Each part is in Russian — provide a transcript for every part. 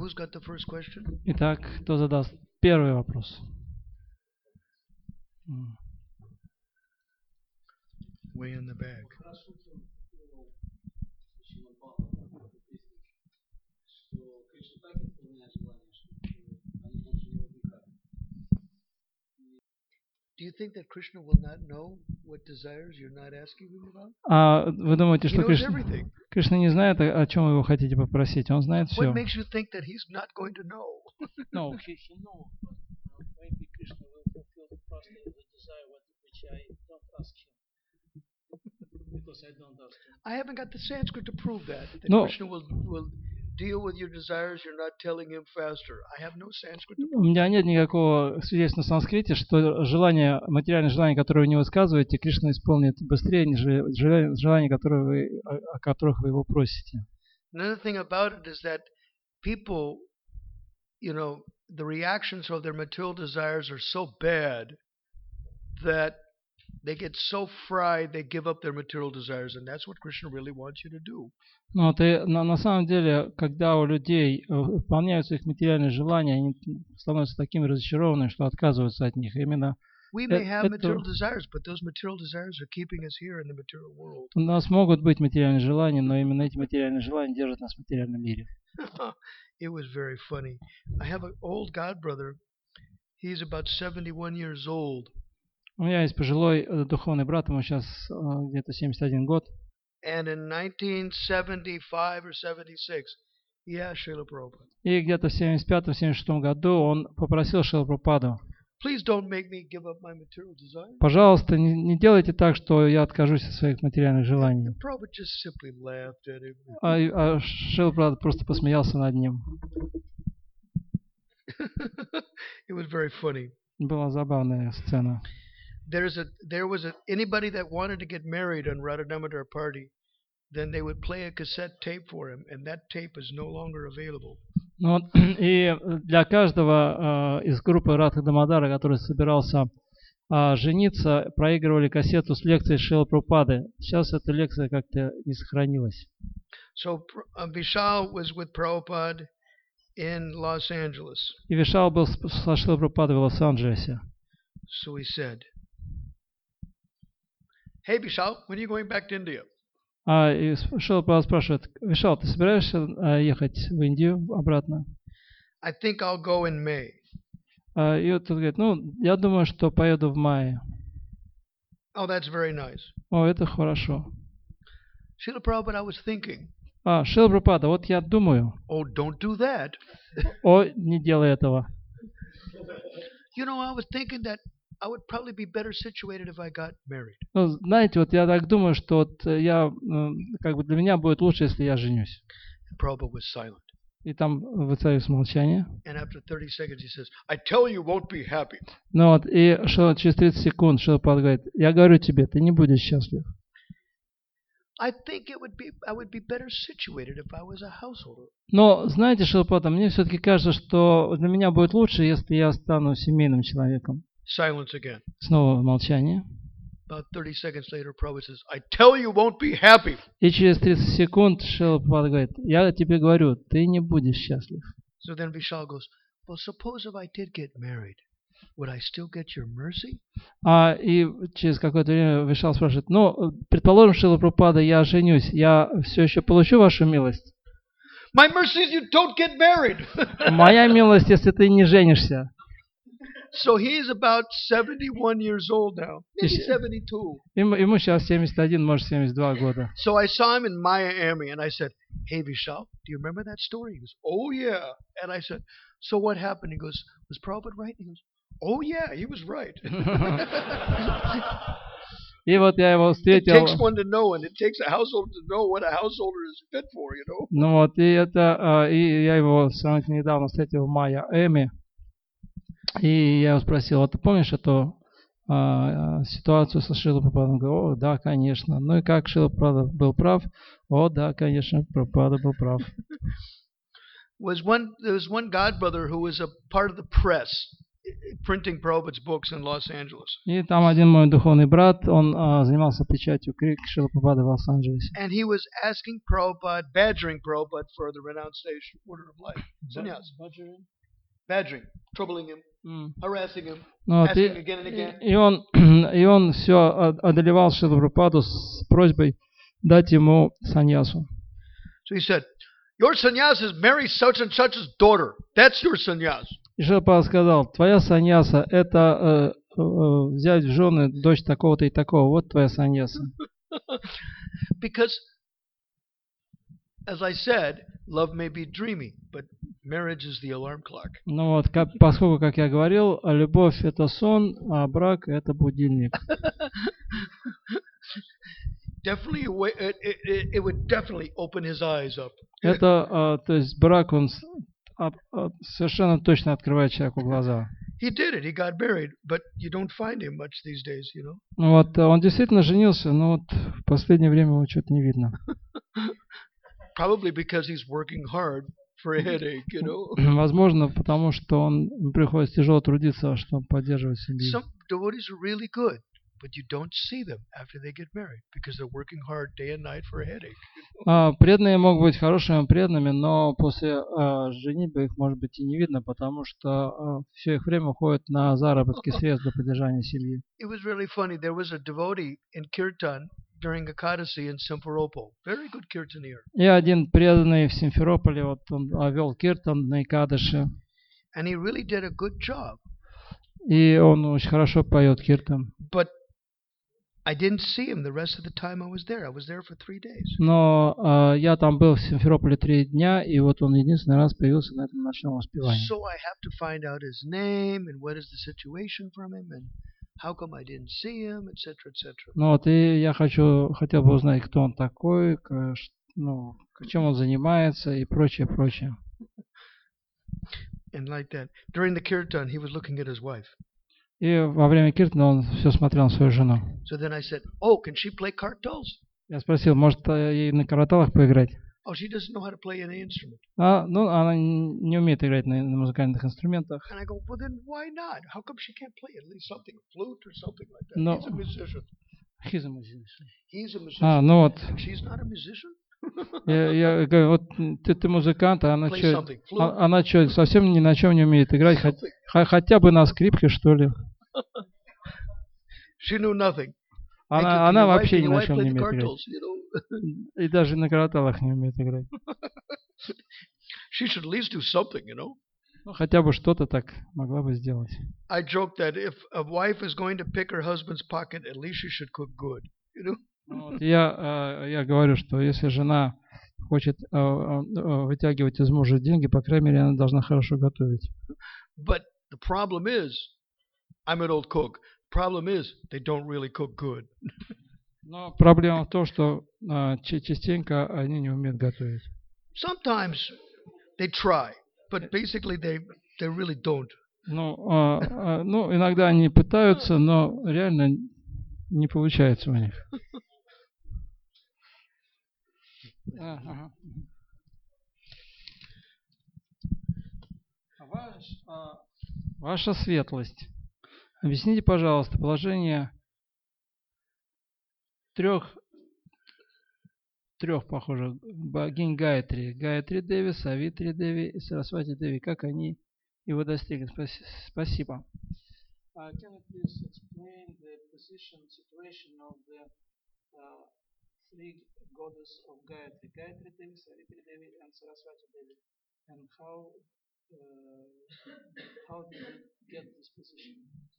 who's got the first question? Итак, кто задаст первый вопрос? Way in the back. Do you think that Krishna will not know what desires you're not asking him about? А вы думаете, He что knows everything. Кришна не знает, о чем вы его хотите попросить? Он знает все. What makes you think that he's not going to know? No, he knows, but maybe Krishna will fulfill the desire which I don't ask him. Because I don't ask him. I haven't got the Sanskrit to prove that No. Krishna will deal with your desires you're not telling him faster. I have no Sanskrit to У prove меня нет никакого свидетельства на санскрите, что желание, материальное желание, которое вы не высказываете, Кришна исполнит быстрее, нежели желания, о которых вы его просите. Another thing about it is that people, the reactions of their material desires are so bad that they get so fried they give up their material desires, and that's what Krishna really wants you to do. Ну, на самом деле, когда у людей выполняются их материальные желания, они становятся такими разочарованными, что отказываются от них. Именно We may have material desires, but those material desires are keeping us here in the material world. у нас могут быть материальные желания, но именно эти материальные желания держат нас в материальном мире. It was very funny. I have an old godbrother. He's about 71 years old. У меня есть пожилой духовный брат, ему сейчас где-то 71 год. And in 1975 or 76, he asked Srila Prabhupada. И где-то в 75-76 году он попросил Шрилу Прабхупаду: Please don't make me give up my material desires. пожалуйста, не делайте так, что я откажусь от своих материальных желаний. And Prabhupada just simply laughed at him. А Шрила Прабхупада просто посмеялся над ним. It was very funny. Была забавная сцена. There was anybody that wanted to get married on Radha Damodar party, then they would play a cassette tape for him, and that tape is no longer available. Ну, и для каждого из группы Радха Дамодара, который собирался жениться, проигрывали кассету с лекцией Шрилы Прабхупады. Сейчас эта лекция как-то не сохранилась. So Vishal was with Prabhupada in Los Angeles. И Вишал был со Шрилой Прабхупадой в Лос-Анджелесе. So he said, "Hey Vishal, when are you going back to India?" И Шрила Прабхупада спрашивает: Вишал, ты собираешься ехать в Индию обратно? I think I'll go in May. И вот он говорит: я думаю, что поеду в мае. Oh, that's very nice. О, это хорошо. Srila Prabhupada, I was thinking. Шрила Прабхупада, вот я думаю. Oh, don't do that. О, не делай этого. I was thinking that I would probably be better situated if I got married. Знаете, вот я так думаю, что вот я, для меня будет лучше, если я женюсь. And Prabhupada was silent. И там воцарилось молчание. And after 30 seconds he says, I tell you won't be happy. И через 30 секунд Шрила Прабхупада говорит: я говорю тебе, ты не будешь счастлив. I think I would be better situated if I was a householder. Но, знаете, Шрила Прабхупада, мне все-таки кажется, что для меня будет лучше, если я стану семейным человеком. Silence again. Снова молчание. About 30 seconds later, Prabhupada says, I tell you won't be happy. И через 30 секунд Шрила Прабхупада говорит: я тебе говорю, ты не будешь счастлив. So then Vishal goes, well, suppose if I did get married, would I still get your mercy? И через какое-то время Вишал спрашивает: предположим, Шрила Прабхупада, я женюсь, я все еще получу вашу милость? My mercy is you don't get married. Моя милость, если ты не женишься. So he's about 71 years old now, maybe 72. Ему сейчас 71, может 72 года. So I saw him in Miami, and I said, hey, Vishal, do you remember that story? He goes, oh, yeah. And I said, so what happened? He goes, was Prabhupada right? He goes, oh, yeah, he was right. И вот я его встретил. It takes one to know, and it takes a householder to know what a householder is fit for, И я его сравнительно недавно встретил в Майами. И я его спросил: а ты помнишь эту ситуацию со Шрилой Прабхупадой? Он говорит: о, да, конечно. Ну и как, Шрила Прабхупада был прав? О, да, конечно, Прабхупада был прав. There was one godbrother who was a part of the press. printing Prabhupada's books in Los Angeles. И там один мой духовный брат, он занимался печатью книг Шрилы Прабхупады в Лос-Анджелесе. And he was asking Prabhupada, badgering Prabhupada for the renunciation order of life. Sannyas. Badgering, troubling him, harassing him, Ну, вот, asking again and again. и он все одолевал Шрилу Прабхупаду с просьбой дать ему саньясу. So he said, your sannyas is marry such and such's daughter. That's your sannyas. И Шрила Прабхупада сказал, твоя саньяса это взять в жены дочь такого-то и такого, вот твоя саньяса. Because, as I said, love may be dreamy, but marriage is the alarm clock. Ну вот, поскольку, как я говорил, любовь это сон, а брак это будильник. Definitely, it would definitely open his eyes up. Это, то есть брак, он совершенно точно открывает человеку глаза. He did it. He got married, but you don't find him much these days, you know. Ну вот, он действительно женился, но вот в последнее время его что-то не видно. Probably because he's working hard for a headache, you know. Возможно, потому что он приходится тяжело трудиться, чтобы поддерживать семью. Some devotees are really good, but you don't see them after they get married because they're working hard day and night for a headache. Преданные могут быть хорошими преданными, но после женитьбы их, может быть, и не видно, потому что все их время уходит на заработки средств для поддержания семьи. It was really funny. There was a devotee in Kirtan during Ekadasi in Simferopol. Very good kirtaneer. И один преданный в Симферополе, вот он вел киртан на Экадаши. And he really did a good job. И он очень хорошо поет киртан. But I didn't see him the rest of the time I was there. I was there for 3 days. Но я там был в Симферополе 3 дня, и вот он единственный раз появился на этом ночном воспевании. So I have to find out his name and what is the situation from him and how come I didn't see him, etc., etc. Ну вот, и я хотел бы узнать, кто он такой, ну, чем он занимается и прочее, прочее. And like that. During the kirtan, he was looking at his wife. И во время киртана он все смотрел на свою жену. So then I said, oh, can she play kartals? Я спросил, может ей на караталах поиграть? Oh, she doesn't know how to play any instrument. Ну, она не умеет играть на музыкальных инструментах. And I go, well, then why not? How come she can't play at least something, a flute or something like that? No. He's a musician. He's a musician. He's a musician. Ну вот. And she's not a musician? Я говорю, вот ты музыкант, а Play something. Flute. она что, совсем ни на чем не умеет играть, хотя бы на скрипке, что ли? She knew nothing. Она вообще ни на чем не умеет kartals, играть. you know? И даже на караталах не умеет играть. She should at least do something, you know? Ну, хотя бы что-то так могла бы сделать. I joke that if a wife is going to pick her husband's pocket, at least she should cook good, you know? Вот, я говорю, что если жена хочет вытягивать из мужа деньги, по крайней мере, она должна хорошо готовить. But the problem is, I'm an old cook. Problem is, they don't really cook good. Но проблема в том, что частенько они не умеют готовить. Sometimes they try, but basically they really don't. Ну, иногда они пытаются, но реально не получается у них. Ваша светлость, объясните, пожалуйста, положение трех, похоже, богинь Гаятри. Гаятри Деви, Савитри Деви и Сарасвати Деви. Как они его достигли? Спасибо. Can you please explain the situation of the three goddess of Gayatri, Gayatri Devi, Savitri Devi, and Saraswati Devi, and how did you get this position?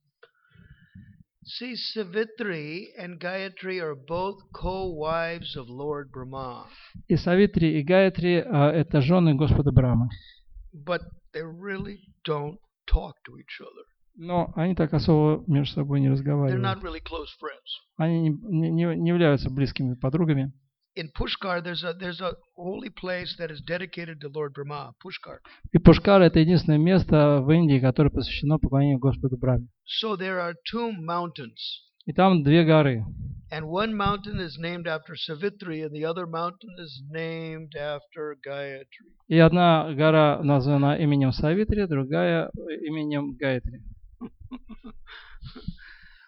See, Savitri and Gayatri are both co-wives of Lord Brahma. И Савитри, и Гаятри это жены Господа Брахмы. But they really don't talk to each other. Но они так особо между собой не They're разговаривают. not really close friends. Они не являются близкими подругами. In Pushkar, there's a holy place that is dedicated to Lord Brahma, Pushkar. И Пушкар это единственное место в Индии, которое посвящено поклонению Господу Брахме. So there are 2 mountains. И там 2 горы. And one mountain is named after Savitri, and the other mountain is named after Gayatri. И одна гора названа именем Савитри, другая именем Гаятри.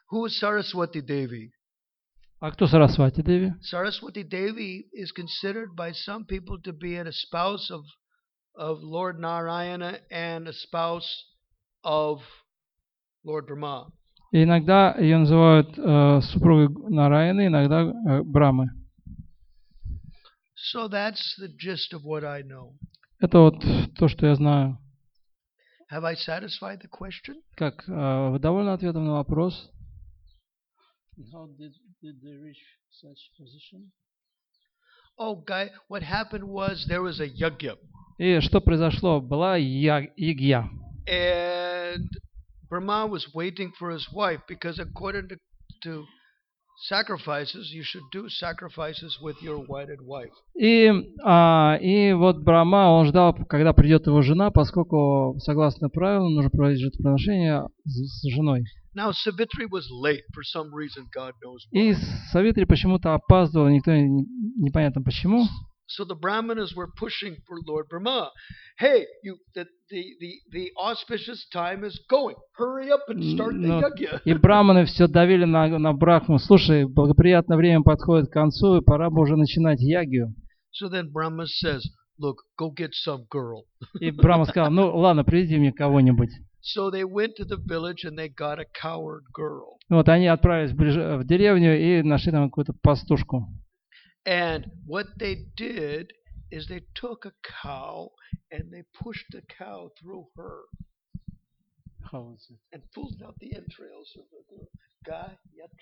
Who is Saraswati Devi? А кто Сарасвати Деви? Saraswati Devi is considered by some people to be a spouse of Lord Narayana and a spouse of Lord Brahma. И иногда ее называют супругой Нараяны, иногда Брамы. So that's the gist of what I know. Это вот то, что я знаю. Have I satisfied the question? Как, вы довольны ответом на вопрос? How did they reach such position? Oh, guy, what happened was there was a yajna. И что произошло? Была ягья. And Brahma was waiting for his wife because according to sacrifices, you should do sacrifices with your wedded wife. И вот Брахма, он ждал, когда придет его жена, поскольку, согласно правилам, нужно проводить жертвоприношение с женой. Now Savitri was late for some reason, God knows И why. Савитри почему-то опаздывал, никто непонятно почему. So the Brahmanas were pushing for Lord Brahma. Hey, the auspicious time is going. Hurry up and start the yajna. И браманы все давили на Брахму. Слушай, благоприятное время подходит к концу, и пора бы уже начинать ягью. So then Brahma says, look, go get some girl. И Брахма сказал, ну ладно, приведи мне кого-нибудь. So they went to the village and they got a coward girl. Вот они отправились в деревню и нашли там какую-то пастушку. And what they did is they took a cow and they pushed the cow through her. How is it? And pulled out the entrails of the guy.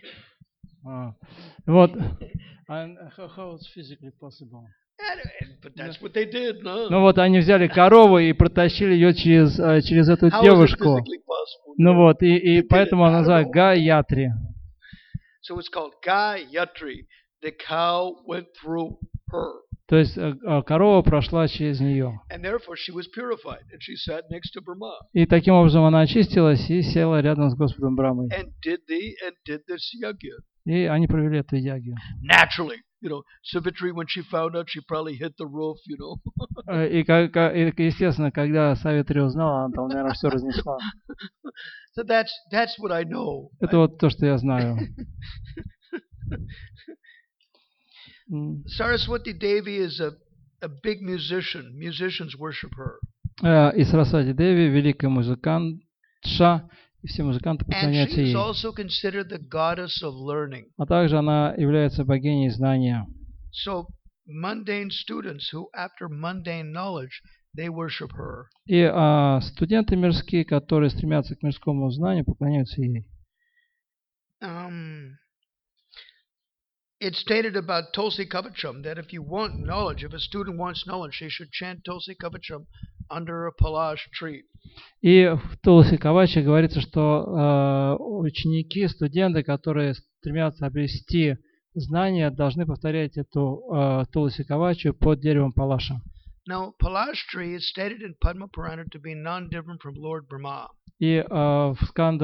Вот. And how it's physically possible? But that's what they did, no? Ну вот они взяли корову и протащили ее через эту девушку. Ну вот, и поэтому она называется Гаятри. So it's called Gayatri. The cow went through her. То есть корова прошла через нее. And therefore she was purified, and she sat next to Brahma. И таким образом она очистилась и села рядом с Господом Брамой. And did this yajna. И они провели эту ягью. Naturally, Savitri, when she found out, she probably hit the roof, И естественно, когда Савитри узнала, она там, наверное, все разнесла. So that's what I know. Это вот то, что я знаю. Saraswati Devi is a big musician. Musicians worship her. И Сарасвати Деви великая музыкантша, и все музыканты поклоняются ей. And she is also considered the goddess of learning. А также она является богиней знания. So mundane students who, after mundane knowledge, they worship her. И студенты мирские, которые стремятся к мирскому знанию, поклоняются ей. It's stated about Tulsi Kavacham that if you want knowledge, if a student wants knowledge, he should chant Tulsi Kavacham under a palash tree. И в Тулси Каваче говорится, что ученики, студенты, которые стремятся обрести знания, должны повторять эту Тулси Кавачу под деревом Палаша. Now, Palash tree is stated in Padma Purana to be non-different from Lord Brahma. И в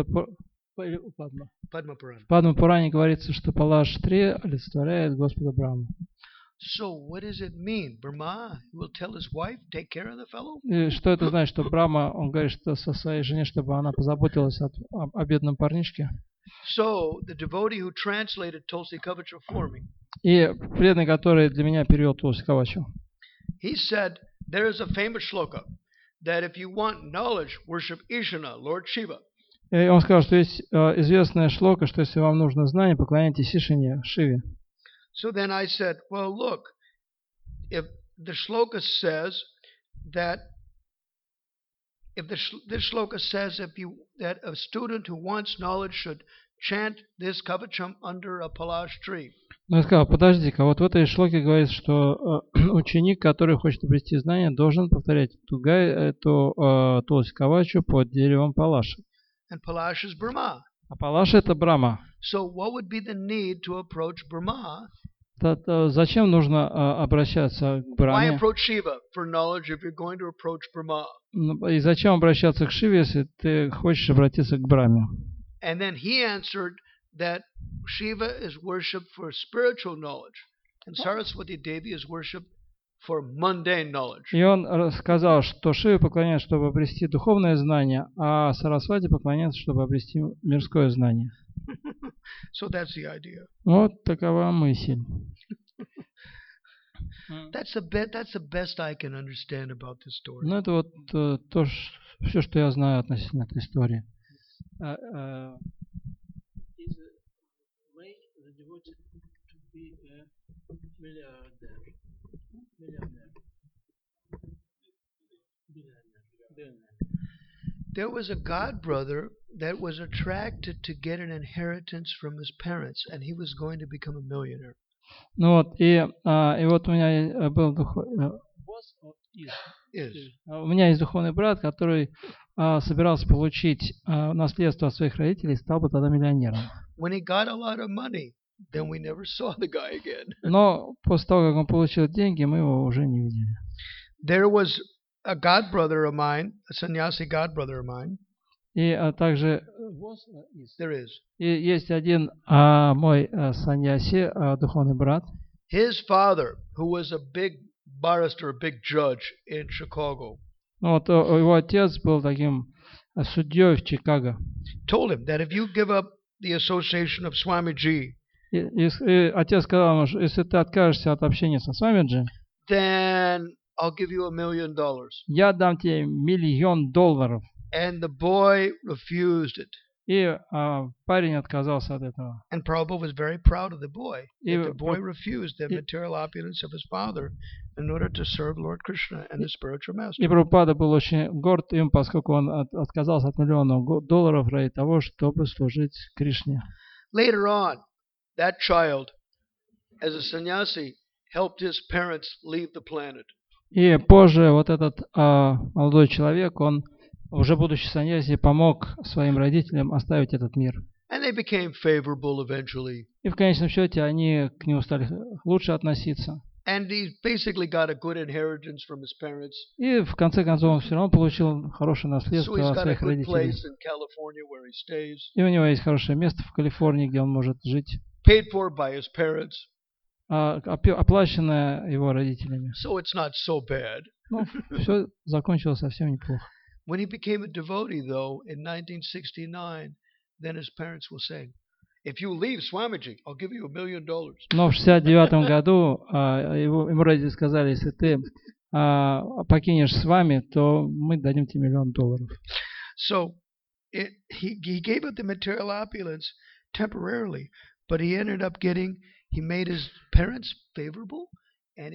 Падма Пуране говорится, что Палаш-3 олицетворяет Господа Браму. So, what does it mean? Brahma will tell his wife, take care of the fellow? И что это значит, что Брама, он говорит, что со своей жене, чтобы она позаботилась о бедном парнишке? So, the devotee who translated Tulsi Kavacha for me, и преданный, который для меня перевел Тулси Кавачу, he said, there is a famous shloka that if you want knowledge, worship Ishana, Lord Shiva. И он сказал, что есть известная шлока, что если вам нужно знание, поклоняйтесь Ишине, Шиве. So then I said, well, look, if the shloka says that, if this shloka says that a student who wants knowledge should chant this kavacham under a palash tree. Но я сказал, подожди-ка, вот в этой шлоке говорится, что ученик, который хочет обрести знания, должен повторять эту Тулси Кавачу под деревом Палаша. And Palash is Brahma. А Палаша это Брама. So what would be the need to approach Brahma? Зачем нужно обращаться к Браме? Why approach Shiva for knowledge if you're going to approach Brahma? И зачем обращаться к Шиве, если ты хочешь обратиться к Браме? And then he answered that Shiva is worshipped for spiritual knowledge, and Saraswati Devi is worshipped for mundane knowledge. И он сказал, что Шиве поклоняется, чтобы обрести духовное знание, а Сарасвати поклоняется, чтобы обрести мирское знание. So that's the idea. Вот такова мысль. That's the best I can understand about this story. Ну, это вот все, что я знаю относительно этой истории. There was a god brother that was attracted to get an inheritance from his parents, and he was going to become a millionaire. Ну вот, и вот у меня был у меня есть духовный брат, который собирался получить наследство от своих родителей и стал бы тогда миллионером. When he got a lot of money, then we never saw the guy again. Но после того, как он получил деньги, мы его уже не видели. There was a god brother of mine, a sannyasi god brother of mine. И также There is. И есть один мой саньяси, духовный брат. His father, who was a big barrister, a big judge in Chicago. Вот его отец был таким судьей в Чикаго. Told him that if you give up the association of Swamiji, и отец сказал ему, если ты откажешься от общения со Свамиджи, then I'll give you $1 million. Я дам тебе $1 миллион. And the boy refused it. И парень отказался от этого. And Prabhupada was very proud of the boy. That the boy refused the material opulence of his father in order to serve Lord Krishna and the spiritual master. И Прабхупада был очень горд им, поскольку он отказался от $1 миллиона ради того, чтобы служить Кришне. Later on, that child, as a sannyasi, helped his parents leave the planet. И позже вот этот молодой человек, он уже будучи саньяси, помог своим родителям оставить этот мир. And they became favorable eventually. И в конечном счете они к нему стали лучше относиться. And he basically got a good inheritance from his parents. И в конце концов он все равно получил хорошее наследство So от своих родителей. И у него есть хорошее место в Калифорнии, где он может жить. Paid for by his parents. Оплаченное его родителями. So it's not so bad. Ну, все закончилось совсем неплохо. When he became a devotee, though, in 1969, then his parents were saying, "If you leave Swamiji, I'll give you $1 million." Но в 69 году ему родители сказали, если ты покинешь с вами, то мы дадим тебе $1 миллион. So he gave up the material opulence temporarily, but he ended up he made his parents favorable, and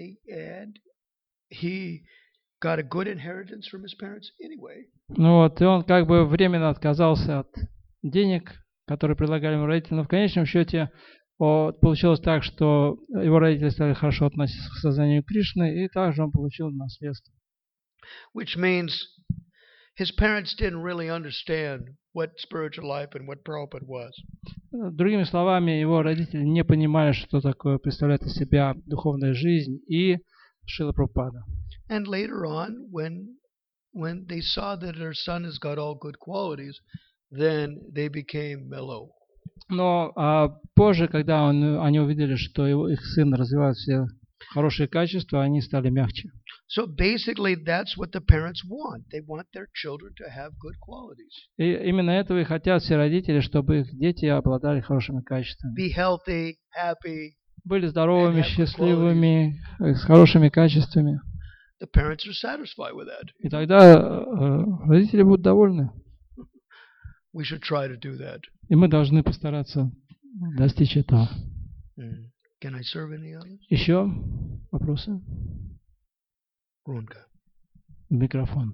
he got a good inheritance from his parents anyway. Ну вот, и он как бы временно отказался от денег, которые предлагали ему родители, но в конечном счете получилось так, что его родители стали хорошо относиться к сознанию Кришны, и также он получил наследство. Which means his parents didn't really understand what spiritual life and what Prabhupada was. Другими словами, его родители не понимали, что такое представляет из себя духовная жизнь и Шрила Прабхупада. And later on, when they saw that their son has got all good qualities, then they became mellow. Но позже, когда они увидели, что их сын развивает все хорошие качества, они стали мягче. So basically, that's what the parents want. They want their children to have good qualities. И именно этого и хотят все родители, чтобы их дети обладали хорошими качествами. Be healthy, happy. Были здоровыми, счастливыми, с хорошими качествами. The parents are satisfied with that. И тогда родители будут довольны. We should try to do that. И мы должны постараться достичь этого. Can I serve any others? Еще вопросы? Громко. Микрофон.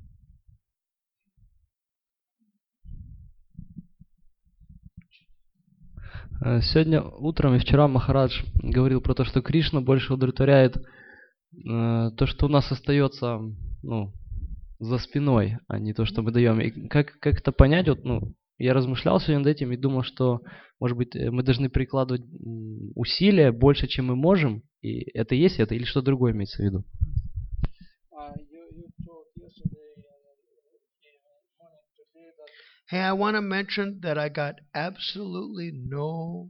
Сегодня утром и вчера Махарадж говорил про то, что Кришна больше удовлетворяет то, что у нас остается, за спиной, а не то, что мы даем. И как это понять? Я размышлял сегодня над этим и думал, что, может быть, мы должны прикладывать усилия больше, чем мы можем. И это есть это, или что другое имеется в виду? Hey, I want to mention that I got absolutely no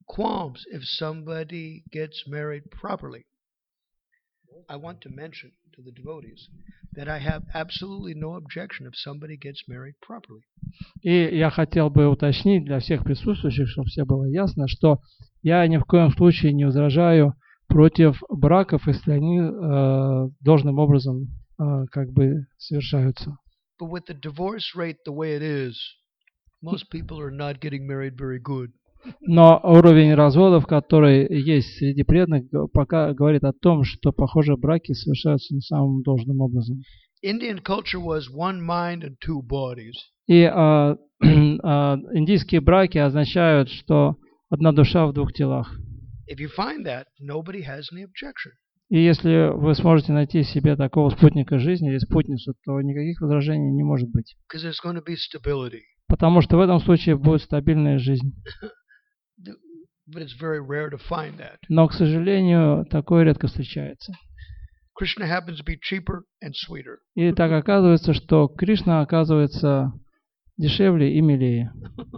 qualms if somebody gets married properly. I want to mention to the devotees that I have absolutely no objection if somebody gets married properly. И я хотел бы уточнить для всех присутствующих, чтобы все было ясно, что я ни в коем случае не возражаю против браков, если они должным образом как бы совершаются. But with the divorce rate the way it is, most people are not getting married very good. Но уровень разводов, который есть среди преданных, пока говорит о том, что, похоже, браки совершаются не самым должным образом. Indian culture was one mind and two bodies. И индийские браки означают, что одна душа в двух телах. If you find that, nobody has any objection. И если вы сможете найти себе такого спутника жизни или спутницу, то никаких возражений не может быть. Because there's going to be stability. Потому что в этом случае будет стабильная жизнь. But it's very rare to find that. Но, к сожалению, такое редко встречается. Krishna happens to be cheaper and sweeter. И так оказывается, что Кришна оказывается дешевле и милее.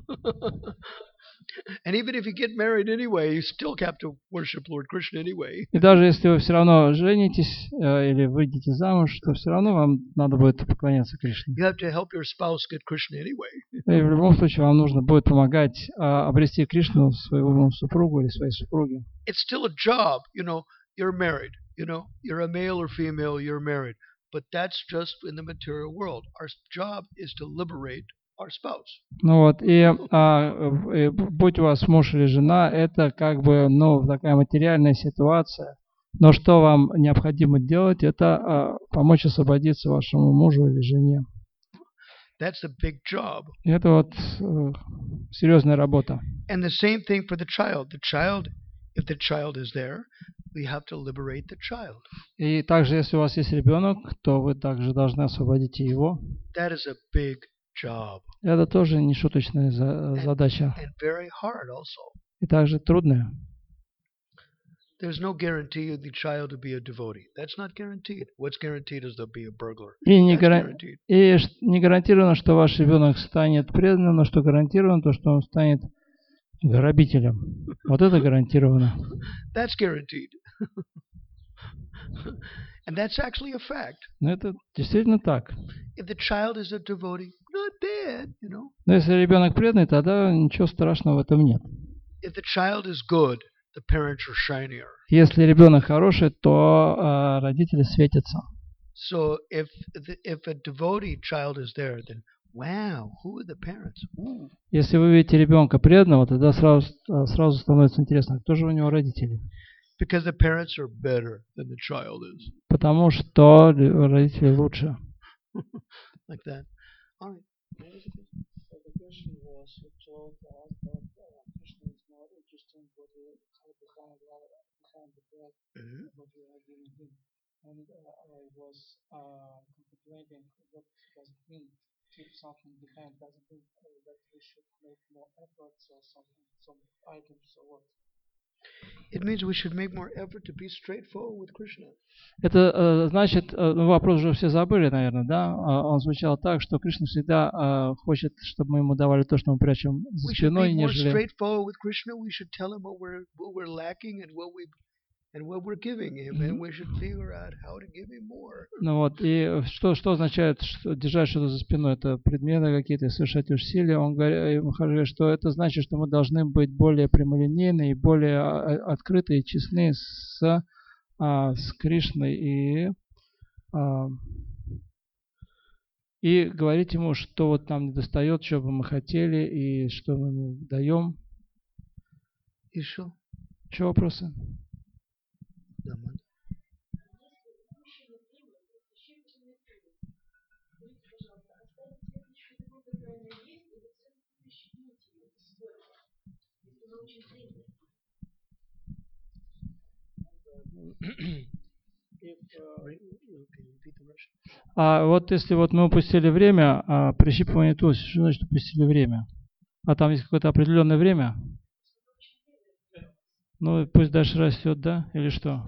And even if you get married anyway, you still have to worship Lord Krishna anyway. И даже если вы все равно женитесь или выйдете замуж, то все равно вам надо будет поклоняться Кришне. You have to help your spouse get Krishna anyway. И в любом случае вам нужно будет помогать обрести Кришну своему супругу или своей супруге. It's still a job, you're married, you're a male or female, you're married. But that's just in the material world. Our job is to liberate our spouse. Ну вот, и будь у вас муж или жена, это как бы, такая материальная ситуация. Но что вам необходимо делать, это помочь освободиться вашему мужу или жене. That's a big job. И это вот серьезная работа. And the same thing for the child. If the child is there, we have to liberate the child. И также, если у вас есть ребенок, то вы также должны освободить и его. That is a big job. Это тоже не шуточная задача. And very hard also. И также трудная. There's no guarantee of the child to be a devotee. That's not guaranteed. What's guaranteed is they'll be a burglar. И не гарантировано, что ваш ребенок станет преданным, но что гарантировано, то, что он станет грабителем. Вот это гарантировано. That's guaranteed. And that's actually a fact. Но это действительно так. If the child is a devotee, not bad, Но если ребенок преданный, тогда ничего страшного в этом нет. If the child is good, the parents are shinier. Если ребенок хороший, то родители светятся. So if a devotee child is there, then wow, who are the parents? Ooh. Если вы видите ребенка преданного, тогда сразу становится интересно, кто же у него родители. Because the parents are better than the child is. Потому что родители лучше. Like that. All right. So the question was, you told us that Krishna is not interested in what you have behind the breath, what you are giving him. And I was contemplating what does it mean, keep something behind. Does it mean that we should make more efforts or something, some items or what? It means we should make more effort to be straightforward with Krishna. Это значит, вопрос уже все забыли, наверное, да? Он звучал так, что Кришна всегда хочет, чтобы мы ему давали то, что мы прячем за спиной, нежели... straightforward with Krishna. We should tell him what we're lacking and what we're giving him, and we should figure out how to give him more. Ну вот, и что означает держать что-то за спиной? Это предметы какие-то, совершать усилия. Он говорит, что это значит, что мы должны быть более прямолинейны и более открыты и честны с Кришной и говорить ему, что вот нам недостает, что бы мы хотели и что мы ему даем. Еще? Что вопросы? Вот если вот мы упустили время, прищипывание туловища, что значит упустили время? А там есть какое-то определенное время? Ну, пусть дальше растет, да? Или что?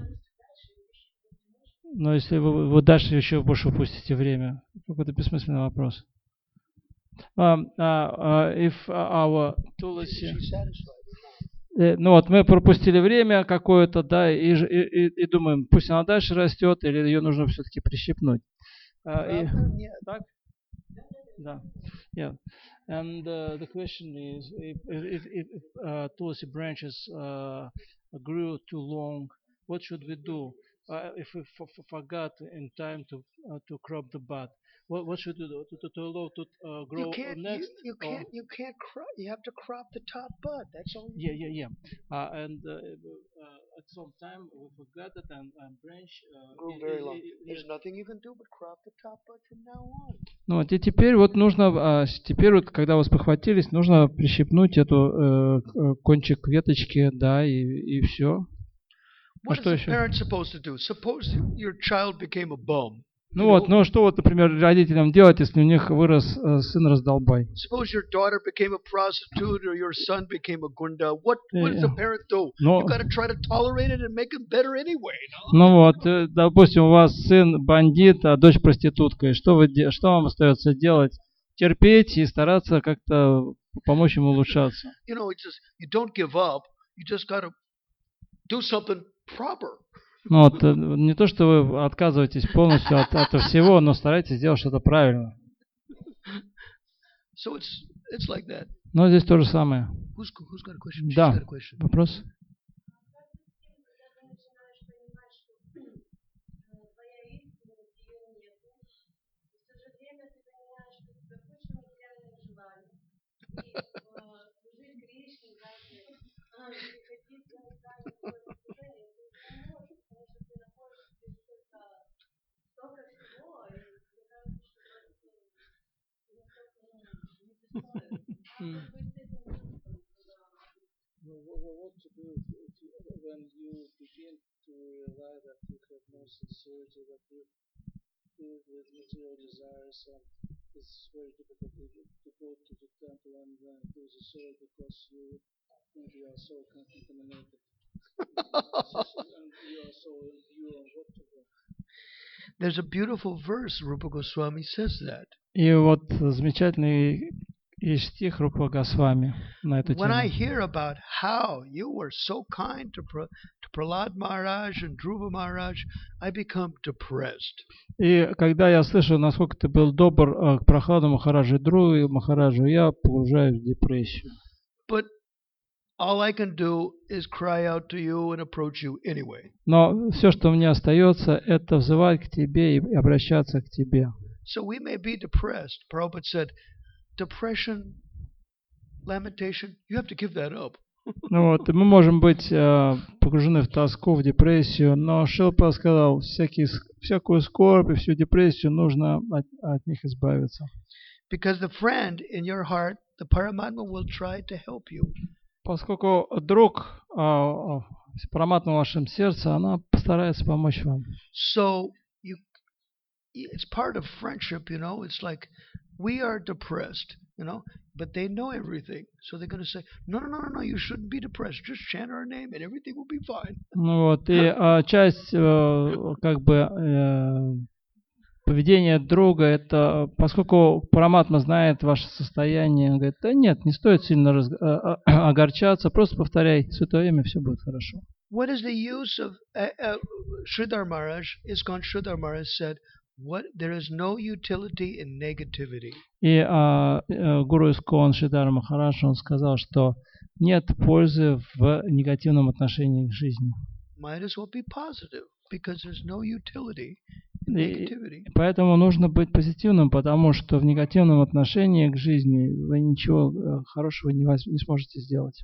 Но если вы дальше еще больше упустите время, какой-то бессмысленный вопрос. If our tulasi... Ну вот мы пропустили время какое-то, да, и думаем, пусть она дальше растет, или ее нужно все-таки прищипнуть. Так? Да. Yeah. And the question is, if tulsi branches grew too long, what should we do? If we forgot in time to crop the bud, what should we do to allow to grow next? You can't crop. You have to crop the top bud. That's all. Yeah. And at some time we forgot that and branch Grew very long. There's nothing you can do but crop the top bud from now on. Ну вот и теперь вот нужно, теперь вот когда вы спохватились, нужно прищипнуть эту кончик веточки, да, и все. What is the parent supposed to do? Suppose your child became a bum. Ну вот, ну что вот, например, родителям делать, если у них вырос сын раздолбай? Suppose your daughter became a prostitute or your son became a gunda. What does the parent do? You got to try to tolerate it and make it better anyway. Ну вот, допустим, у вас сын бандит, а дочь проститутка. И что вам остается делать? Терпеть и стараться как-то помочь ему улучшаться. You don't give up. You just got to do something proper. Ну вот, не то, что вы отказываетесь полностью от всего, но старайтесь сделать что-то правильно. So it's like that. Но здесь то же самое. Who's got a question? Да, got a question. Вопрос? What to do when you begin to realize that you have no sincerity, that you live with material desires, and it's very difficult to go to the temple and do the soul because you think you are so contaminated and you are so impure. What to do? There's a beautiful verse. Rupa Goswami says that. И вот замечательный есть стих Рупа Госвами на эту тему. When I hear about how you were so kind to Prahlad Maharaj and Dhruva Maharaj, I become depressed. И когда я слышу, насколько ты был добр к Прахладу Махараджу и Dhruva Махараджу, я погружаюсь в депрессию. But all I can do is cry out to you and approach you anyway. Но все, что мне остается, это взывать к тебе и обращаться к тебе. So we may be depressed. Prabhupada said, depression, lamentation, you have to give that up. Ну вот, мы можем быть погружены в тоску, в депрессию, но Шилпа сказал, всякую скорбь и всю депрессию нужно от них избавиться. Because the friend in your heart, the Paramatma will try to help you. Поскольку друг Параматма в вашем сердце, она постарается помочь вам. So it's part of friendship, It's like we are depressed, but they know everything. So they're going to say, no, you shouldn't be depressed. Just chant our name and everything will be fine. Ну вот, и часть поведения друга, это поскольку Параматма знает ваше состояние, он говорит, да нет, не стоит сильно огорчаться, просто повторяй Святое Имя, все будет хорошо. What is the use of Sridhar Maharaj? ISKCON Sridhar Maharaj said, there is no utility in negativity. И гуру ISKCON Сридхар Махарадж, он сказал, что нет пользы в негативном отношении к жизни. Might as well be positive, because there's no utility in negativity. Поэтому нужно быть позитивным, потому что в негативном отношении к жизни вы ничего хорошего не сможете сделать.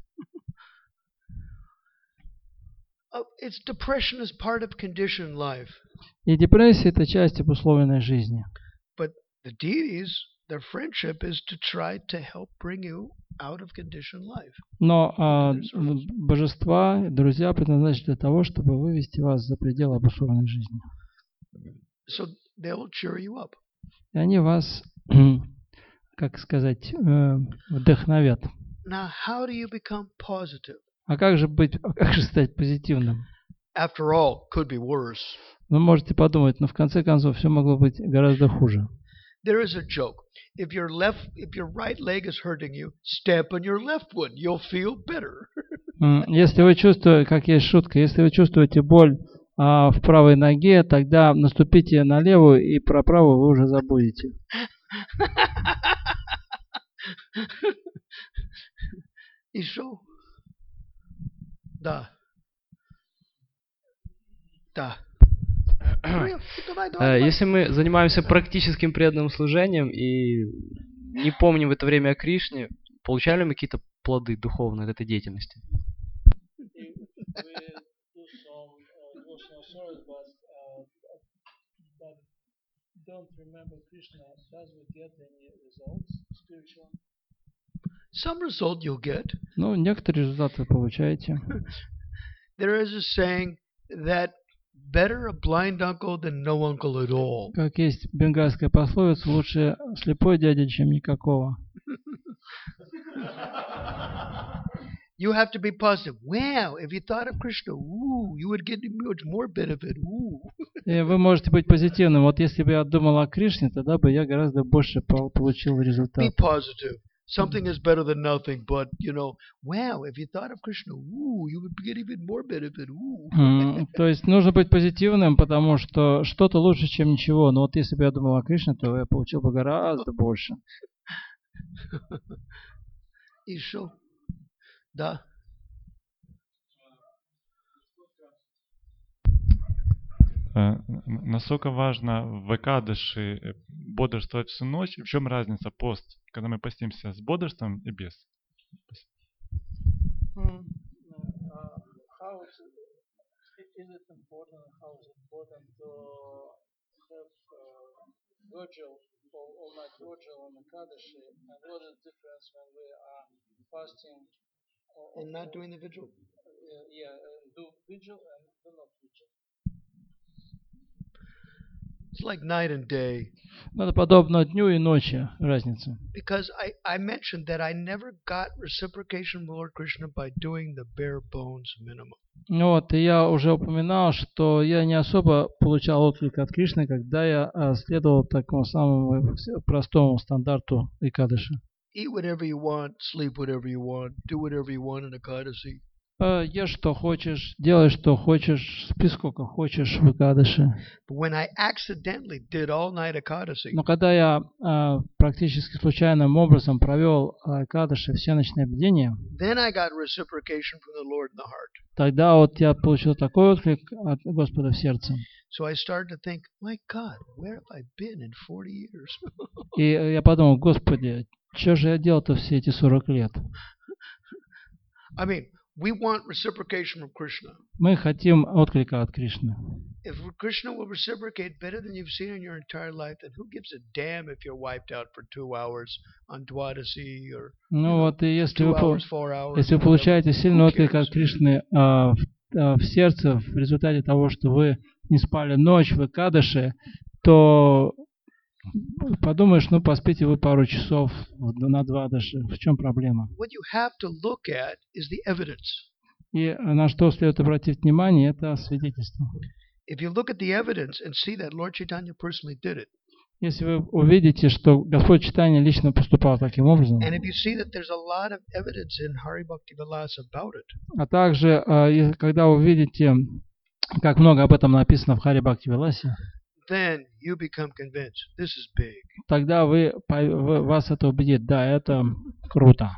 It's depression is part of conditioned life. И депрессия – это часть обусловленной жизни. But the deities, their friendship is to try to help bring you out of conditioned life. Но божества, друзья предназначены для того, чтобы вывести вас за пределы обусловленной жизни. So they will cheer you up. И они вас, как сказать, вдохновят. Now, how do you become positive? А как же стать позитивным? After all, could be worse. Вы можете подумать, но в конце концов все могло быть гораздо хуже. There is a joke. If your right leg is hurting you, step on your left one. You'll feel better. Если вы чувствуете, как есть шутка, если вы чувствуете боль в правой ноге, тогда наступите на левую, и про правую вы уже забудете. И что? Да. Да. Давай. Если мы занимаемся практическим преданным служением и не помним в это время о Кришне, получали ли мы какие-то плоды духовные от этой деятельности? Some result you'll get. Ну, некоторые результаты вы получаете. There is a saying that better a blind uncle than no uncle at all. Как есть бенгальская пословица, лучше слепой дядя, чем никакого. You have to be positive. Wow, if you thought of Krishna, ooh, you would get much more benefit. Ooh. И вы можете быть позитивным. Вот если бы я думал о Кришне, тогда бы я гораздо больше получил результат. Be positive. Something is better than nothing, but, wow, if you thought of Krishna, ooh, you would get even more benefit. Ooh. То есть нужно быть позитивным, потому что что-то лучше, чем ничего. Но вот если бы я думал о Кришне, то я получил бы гораздо больше. И что? Да. Насколько важно в Экадыши бодрствовать всю ночь? В чем разница пост, когда мы постимся с бодрством и без? And not doing the vigil? Do vigil and do not vigil. It's like night and day. Это подобно дню и ночи разница. Because I mentioned that I never got reciprocation from Lord Krishna by doing the bare bones minimum. Вот, и я уже упоминал, что я не особо получал отклик от Кришны, когда я следовал такому самому простому стандарту Экадыши. Eat whatever you want, sleep whatever you want, do whatever you want in Ekadasi. Ешь что хочешь, делай что хочешь, спи сколько хочешь в Экадыши. But when I accidentally did all night Ekadasi, Но когда я практически случайным образом провел Экадыши все ночные бдения, then I got reciprocation from the Lord in the heart. тогда вот я получил такой отклик от Господа в сердце. So I started to think, my God, where have I been in 40 years? И я подумал, Господи, что же я делал-то все эти 40 лет? I mean, we want reciprocation from Krishna. Мы хотим отклика от Кришны. If Krishna will reciprocate better than you've seen in your entire life, then who gives a damn if you're wiped out for 2 hours on Dwadasi or Ну вот, и если 2 вы, hours, 4 hours? если вы whatever. получаете сильный Who отклик cares? от Кришны в сердце в результате того, что вы не спали ночь в Экадыше, то подумаешь, ну поспите вы пару часов на Двадаши. В чем проблема? What you have to look at is the evidence. И на что следует обратить внимание, это свидетельство. If you look at the evidence and see that Lord Chaitanya personally did it, Если вы увидите, что Господь Чайтанья лично поступал таким образом, and if you see that there's a lot of evidence in Hari Bhakti Vilas about it, а также, когда вы увидите, как много об этом написано в Хари Бхакти Виласе, then you become convinced this is big. тогда вас это убедит. Да, это круто.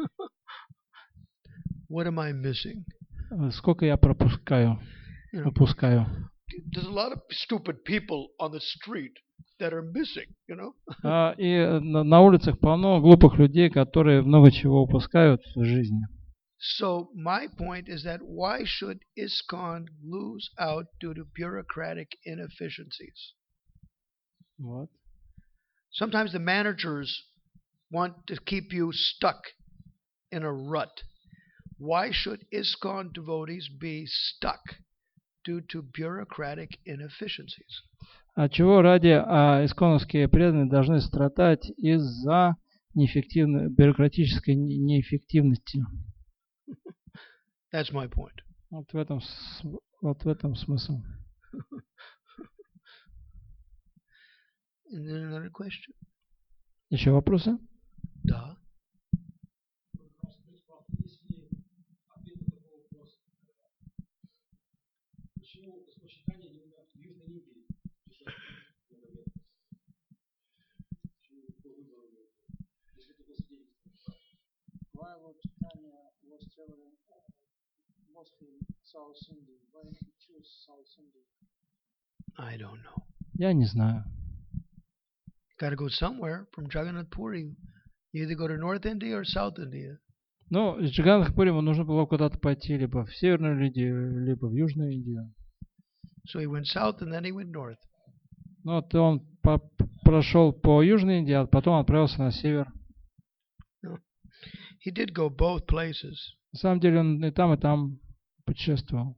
What am I missing? Сколько я пропускаю, You know, упускаю. there's a lot of stupid people on the street that are missing, И на улицах полно глупых людей, которые много чего упускают в жизни. So my point is that why should ISKCON lose out due to bureaucratic inefficiencies? Вот. Sometimes the managers want to keep you stuck in a rut. Why should ISKCON devotees be stuck due to bureaucratic inefficiencies? А чего ради исконовские преданные должны страдать из-за бюрократической неэффективности? That's my point. Вот в этом смысл. And then another question. Еще вопросы? Да. Why Lord Chaitanya was traveling mostly in South India? Why he chose South India? I don't know. Я не знаю. Got to go somewhere from Jagannath Puri. You either go to North India or South India. Ну, из Джаганнатхапури ему нужно было куда-то пойти, либо в Северную Индию, либо в Южную Индию. So he went south and then he went north. Ну, вот он прошел по Южной Индии, а потом отправился на север. He did go both places. На самом деле он и там путешествовал.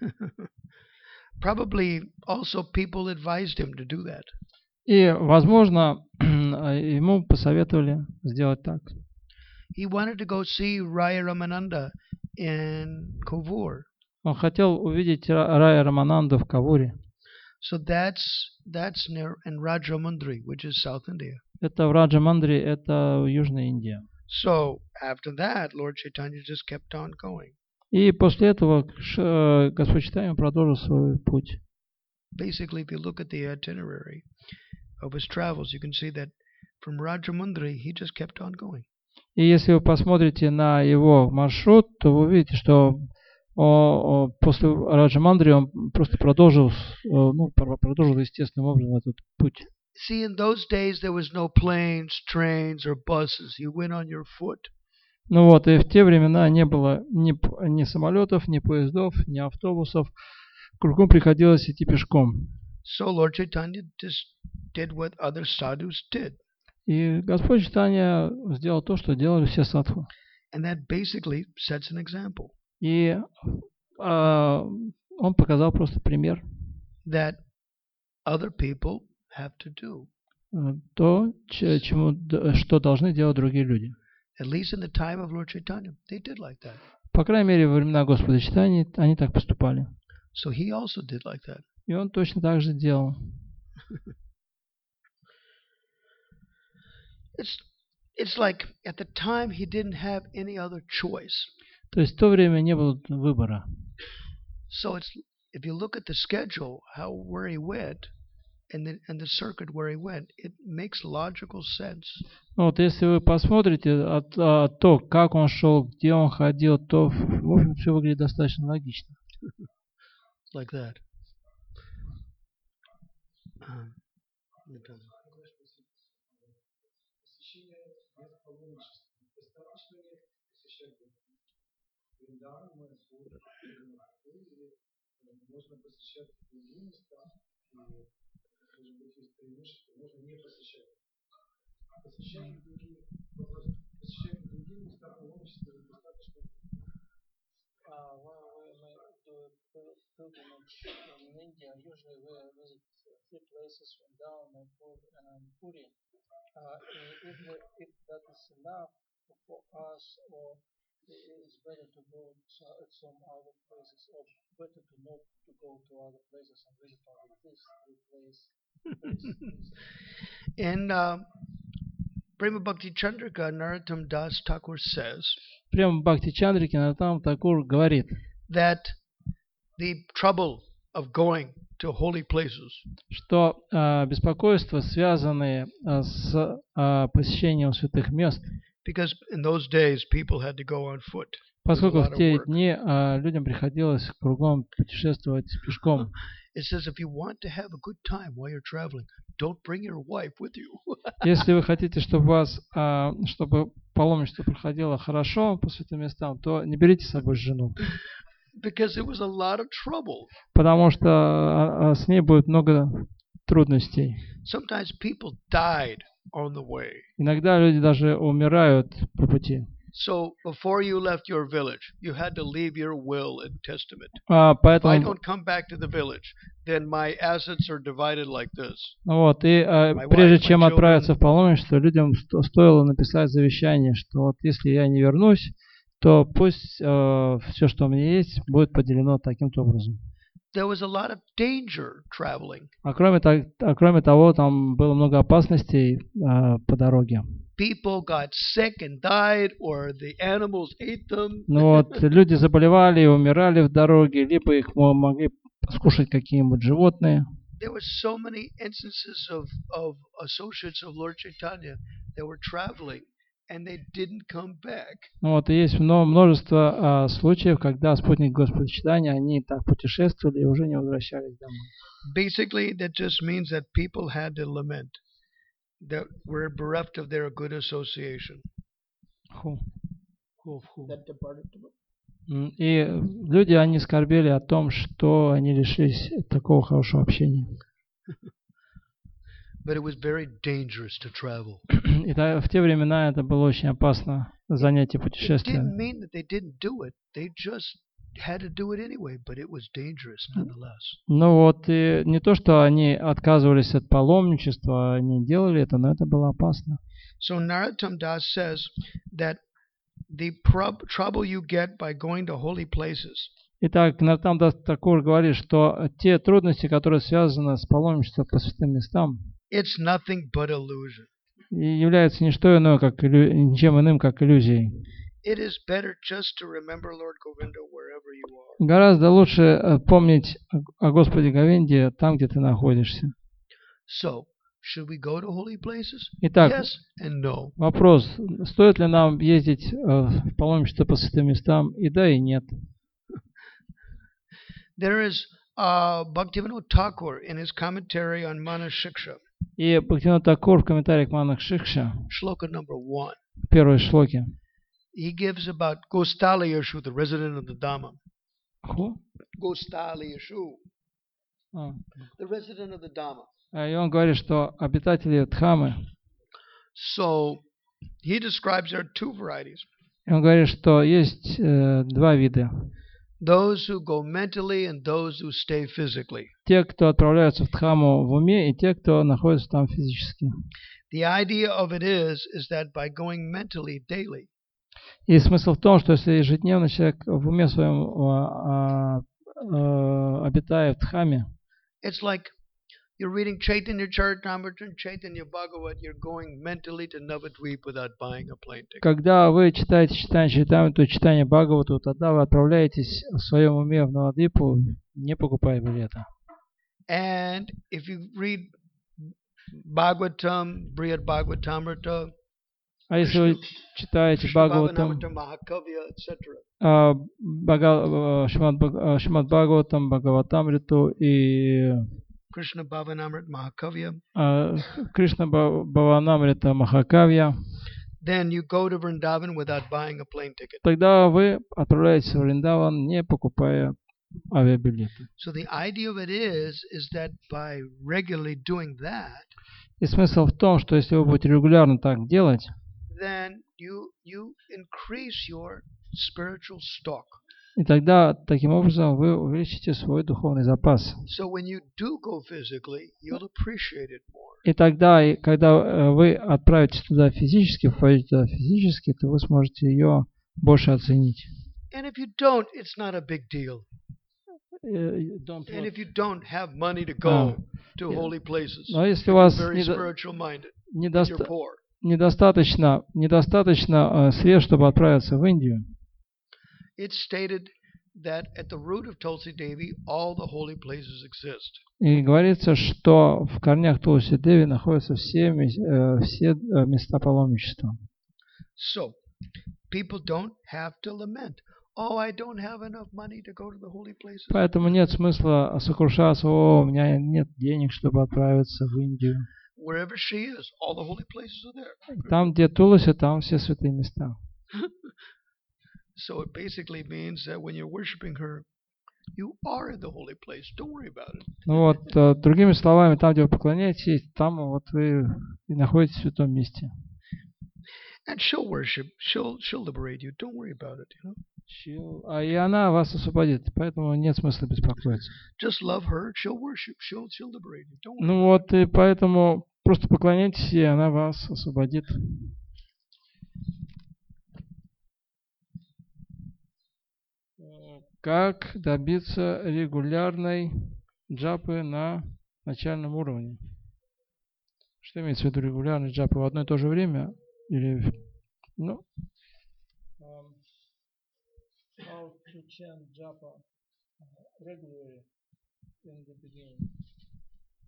Probably also people advised him to do that. И, возможно, ему посоветовали сделать так. He wanted to go see Raya Ramananda in Kovur. Он хотел увидеть Рая Рамананду в Кавуре. So that's near in Rajamundry, which is South India. Это в Раджамандри, это Южная Индия. So after that, Lord Chaitanya just kept on going. И после этого Господь Чайтанья продолжил свой путь. Basically, if you look at the itinerary of his travels, you can see that from Rajamundry, he just kept on going. И если вы посмотрите на его маршрут, то вы увидите, что после Раджамандри он просто продолжил естественным образом этот путь. See, in those days there was no planes, trains, or buses. You went on your foot. Ну вот, и в те времена не было ни самолетов, ни поездов, ни автобусов. Кругом приходилось идти пешком. So Lord Chaitanya just did what other sadhus did. И Господь Чайтанья сделал то, что делали все садху. And that basically sets an example. И он показал просто пример. That other people have to do. То, что должны делать другие люди. At least in the time of Lord Chaitanya, they did like that. По крайней мере, во времена Господа Чайтаньи они так поступали. So he also did like that. И он точно так же делал. It's like at the time he didn't have any other choice. То есть в то время не было выбора. So it's if you look at the schedule, where he went, and the circuit where he went, it makes logical sense. Вот если вы посмотрите то, как он шел, где он ходил, то в общем все выглядит достаточно логично. Like that. Pilgrimage in India, usually we visit 3 places, Vrindavan, Mayapur, and Puri. If that is enough for us, or it's better to go to some other places, or better to not to go to other places and visit only these 3 places. In Prema Bhakti Chandrika, Narottam Das Thakur says, Према Бхакти Чандрики Нароттам Такур говорит, that the trouble of going to holy places, что беспокойства, связанные с посещением святых мест, because in those days people had to go on foot. Поскольку в те дни людям приходилось кругом путешествовать пешком. It says if you want to have a good time while you're traveling, don't bring your wife with you. Если вы хотите, чтобы чтобы паломничество проходило хорошо по святым местам, то не берите с собой жену. Because it was a lot of trouble. Потому что с ней будет много трудностей. Sometimes people died on the way. Иногда люди даже умирают по пути. So before you left your village, you had to leave your will and testament. If I don't come back to the village, then my assets are divided like this. Вот, и прежде чем отправиться в паломничество, людям стоило написать завещание, что вот если я не вернусь, то пусть все, что у меня есть, будет поделено таким-то образом. There was a lot of danger traveling. Кроме того, там было много опасностей по дороге. People got sick and died, or the animals ate them. Ну вот, люди заболевали и умирали в дороге, либо их могли скушать какие-нибудь животные. there were so many instances of associates of Lord Chaitanya that were traveling and they didn't come back. Вот, и есть множество случаев, когда спутники Господа Читания, они так путешествовали и уже не возвращались домой. Basically, that just means that people had to lament that were bereft of their good association. That departed to it. И люди, они скорбели о том, что они лишились такого хорошего общения. But it was very dangerous to travel. И в те времена это было очень опасно, занятие It didn't путешествием. mean that they didn't do it. They just had to do it anyway, but it was dangerous nonetheless. Ну вот, и не то, что они отказывались от паломничества, они делали это, но это было опасно. So Narottam Das says that the trouble you get by going to holy places Итак, Нартам Дас Такур говорит, что те трудности, которые связаны с паломничеством по святым местам, it's nothing but illusion. являются не что иное, как ничем иным, как иллюзией. It is better just to remember Lord Govinda wherever you are. Гораздо лучше помнить о Господе Говинде там, где ты находишься. So, should we go to holy places? Итак, Yes and no. вопрос, стоит ли нам ездить в паломничество по святым местам? И да, и нет. There is Bhaktivinoda Thakur in his commentary on Manashiksha, И Бхактивинода Такур в комментариях Манах Шикша, shloka number 1. в первой шлоке. He gives about Gostali Yashu, the resident of the Dhamma. Who? Gostali Yashu, А. the resident of the Dhamma. И он говорит, что обитатели Дхаммы, So, he describes there are two varieties. и он говорит, что есть два вида. Those who go mentally and those who stay physically. Те, кто отправляются в Дхамму в уме, и те, кто находится там физически. The idea of it is that by going mentally daily, И смысл в том, что если ежедневно человек в уме своем обитая в Дхамме, it's like you're reading Chaitanya Charitamrita and Chaitanya Bhagavat, you're going mentally to Navadvip without buying a plane ticket. когда вы читаете читание Чайтамриту, читание Бхагавату, тогда вы отправляетесь в своем уме в Навадвипу, не покупая билета. And if you read Bhagavatam, Brihad Bhagavatamrita, А если вы читаете Бхагаватам, Bhavanamrita, Mahakavya, etc., Шримад Бхагаватам, Бхагаватамриту и Krishna Bhavanamrita, Mahakavya, Кришна Бхаванамрита Махакавья, then you go to Vrindavan without buying a plane ticket. тогда вы отправляетесь в Вриндаван, не покупая авиабилеты. So the idea of it is that by regularly doing that, И смысл в том, что если вы будете регулярно так делать, then you increase your spiritual stock. и тогда таким образом вы увеличите свой духовный запас. So when you do go physically, you'll appreciate it more. И тогда, когда вы отправитесь туда физически, войдете туда физически, то вы сможете ее больше оценить. And if you don't, it's not a big deal. Don't And if you don't have money to go to Yeah. holy places, Но если у you're вас very spiritual minded, you're недостаточно poor. средств, чтобы отправиться в Индию, It's stated that at the root of Tulsi Devi, all the holy places exist. и говорится, что в корнях Тулси Деви находятся все места паломничества. So, people don't have to lament. Oh, I don't have enough money to go to the holy places. Поэтому нет смысла сокрушаться, у меня нет денег, чтобы отправиться в Индию. Wherever she is, all the holy places are there. Там, где Тулси, там все святые места. So it basically means that when you're worshiping her, you are in the holy place. Don't worry about it. Ну вот, другими словами, там, где вы поклоняетесь, там вот вы и находитесь в святом месте. And she'll worship. She'll liberate you. Don't worry about it. И она вас освободит, поэтому нет смысла беспокоиться. Just love her. She'll worship. She'll liberate you. Don't worry. Ну вот, и поэтому просто поклоняйтесь, и она вас освободит. Как добиться регулярной джапы на начальном уровне? Что имеется в виду регулярной джапы? В одно и то же время? Или, ну, how to chant japa regularly in the beginning?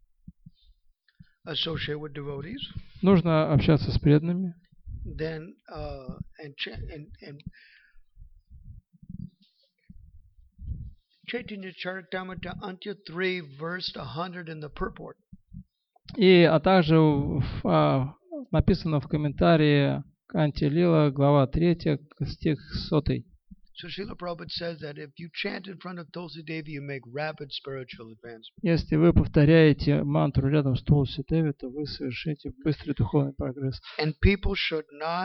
associate with devotees, нужно общаться с преданными. then Chaitanya Charitamrita Antya 3 verse 100 in the purport. А также написано в комментарии к Антилила, глава 3, стих 100. So Srila Prabhupada says that if you chant in front of Tulsi Devi, you make rapid spiritual advancement. Если вы повторяете мантру рядом с Тулси Деви, то вы совершите быстрый духовный прогресс. And people should not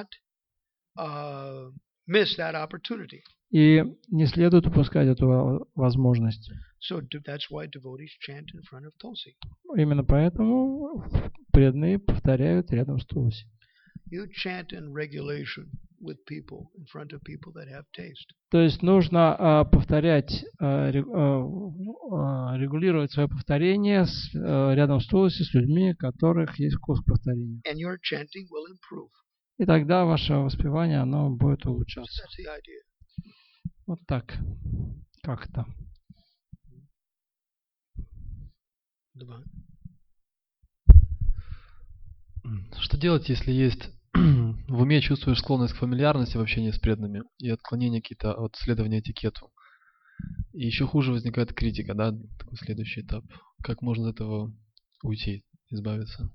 miss that opportunity. И не следует упускать эту возможность. So that's why devotees chant in front of Tulsi. Именно поэтому преданные повторяют рядом с Тулси. You chant in regulation with people, in front of people that have taste. То есть нужно повторять, регулировать свое повторение рядом с Тулси, с людьми, у которых есть вкус к повторению. And your chanting will improve. И тогда ваше воспевание, оно будет улучшаться. That's the idea. Вот так. Как-то. Что делать, если есть в уме чувствуешь склонность к фамильярности в общении с преданными и отклонения какие-то от следования этикету? И еще хуже возникает критика, да, такой следующий этап. Как можно от этого уйти, избавиться?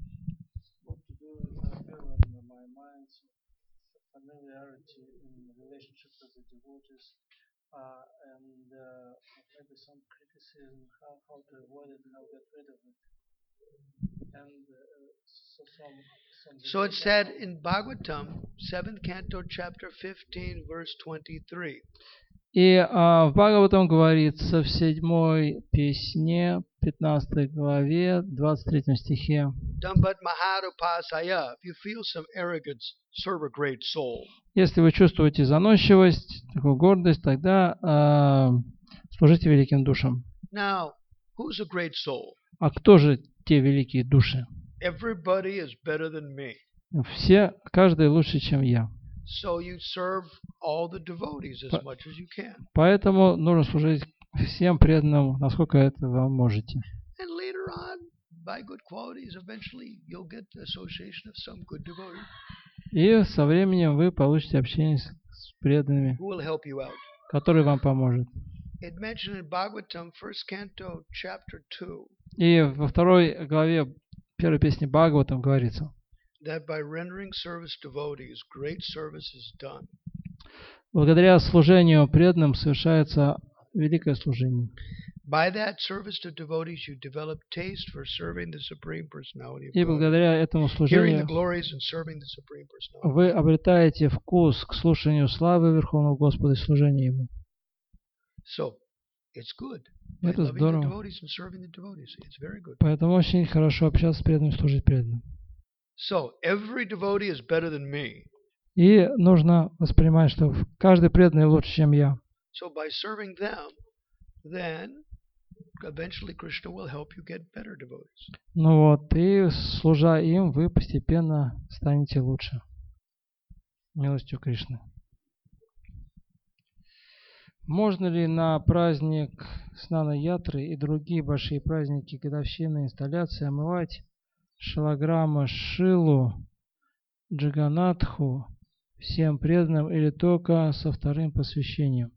So it said in Bhagavatam, 7th canto, chapter 15, verse 23. И в Бхагаватам говорится в 7 песне, 15 главе, 23 стихе. Dambat Maharupasaya, if you feel some arrogance, serve a great soul. Если вы чувствуете заносчивость, такую гордость, тогда служите великим душам. Now, who's a great soul? А кто же те великие души? Everybody is better than me. Все, каждый лучше, чем я. So you serve all the devotees as much as you can. Поэтому нужно служить всем преданным, насколько это вы можете. And later on, by good qualities, eventually you'll get the association of some good devotee И со временем вы получите общение с преданными, who will help you out. который вам поможет. It mentioned in Bhagavatam, 1st canto, chapter 2, И во 2 главе 1 песни Бхагаватам говорится, that by rendering service to devotees, great service is done. благодаря служению преданным совершается великое служение. By that service to devotees, you develop taste for serving the Supreme Personality of И God, благодаря этому hearing the служению glories and serving the Supreme Personality. вы обретаете вкус к слушанию славы Верховного Господа и служению Ему. So, it's good. By Это loving the здорово. devotees and serving the devotees, it's very good. Поэтому очень хорошо общаться с преданными, служить преданным. So, every devotee is better than me. И нужно воспринимать, что каждый преданный лучше, чем я. So, by serving them, then eventually Krishna will help you get better devotees. Ну вот, и служа им, вы постепенно станете лучше. Милостью Кришны. Можно ли на праздник Снана-ятры и другие большие праздники, годовщины, инсталляции омывать шалаграма Шилу, Джаганатху всем преданным или только со вторым посвящением?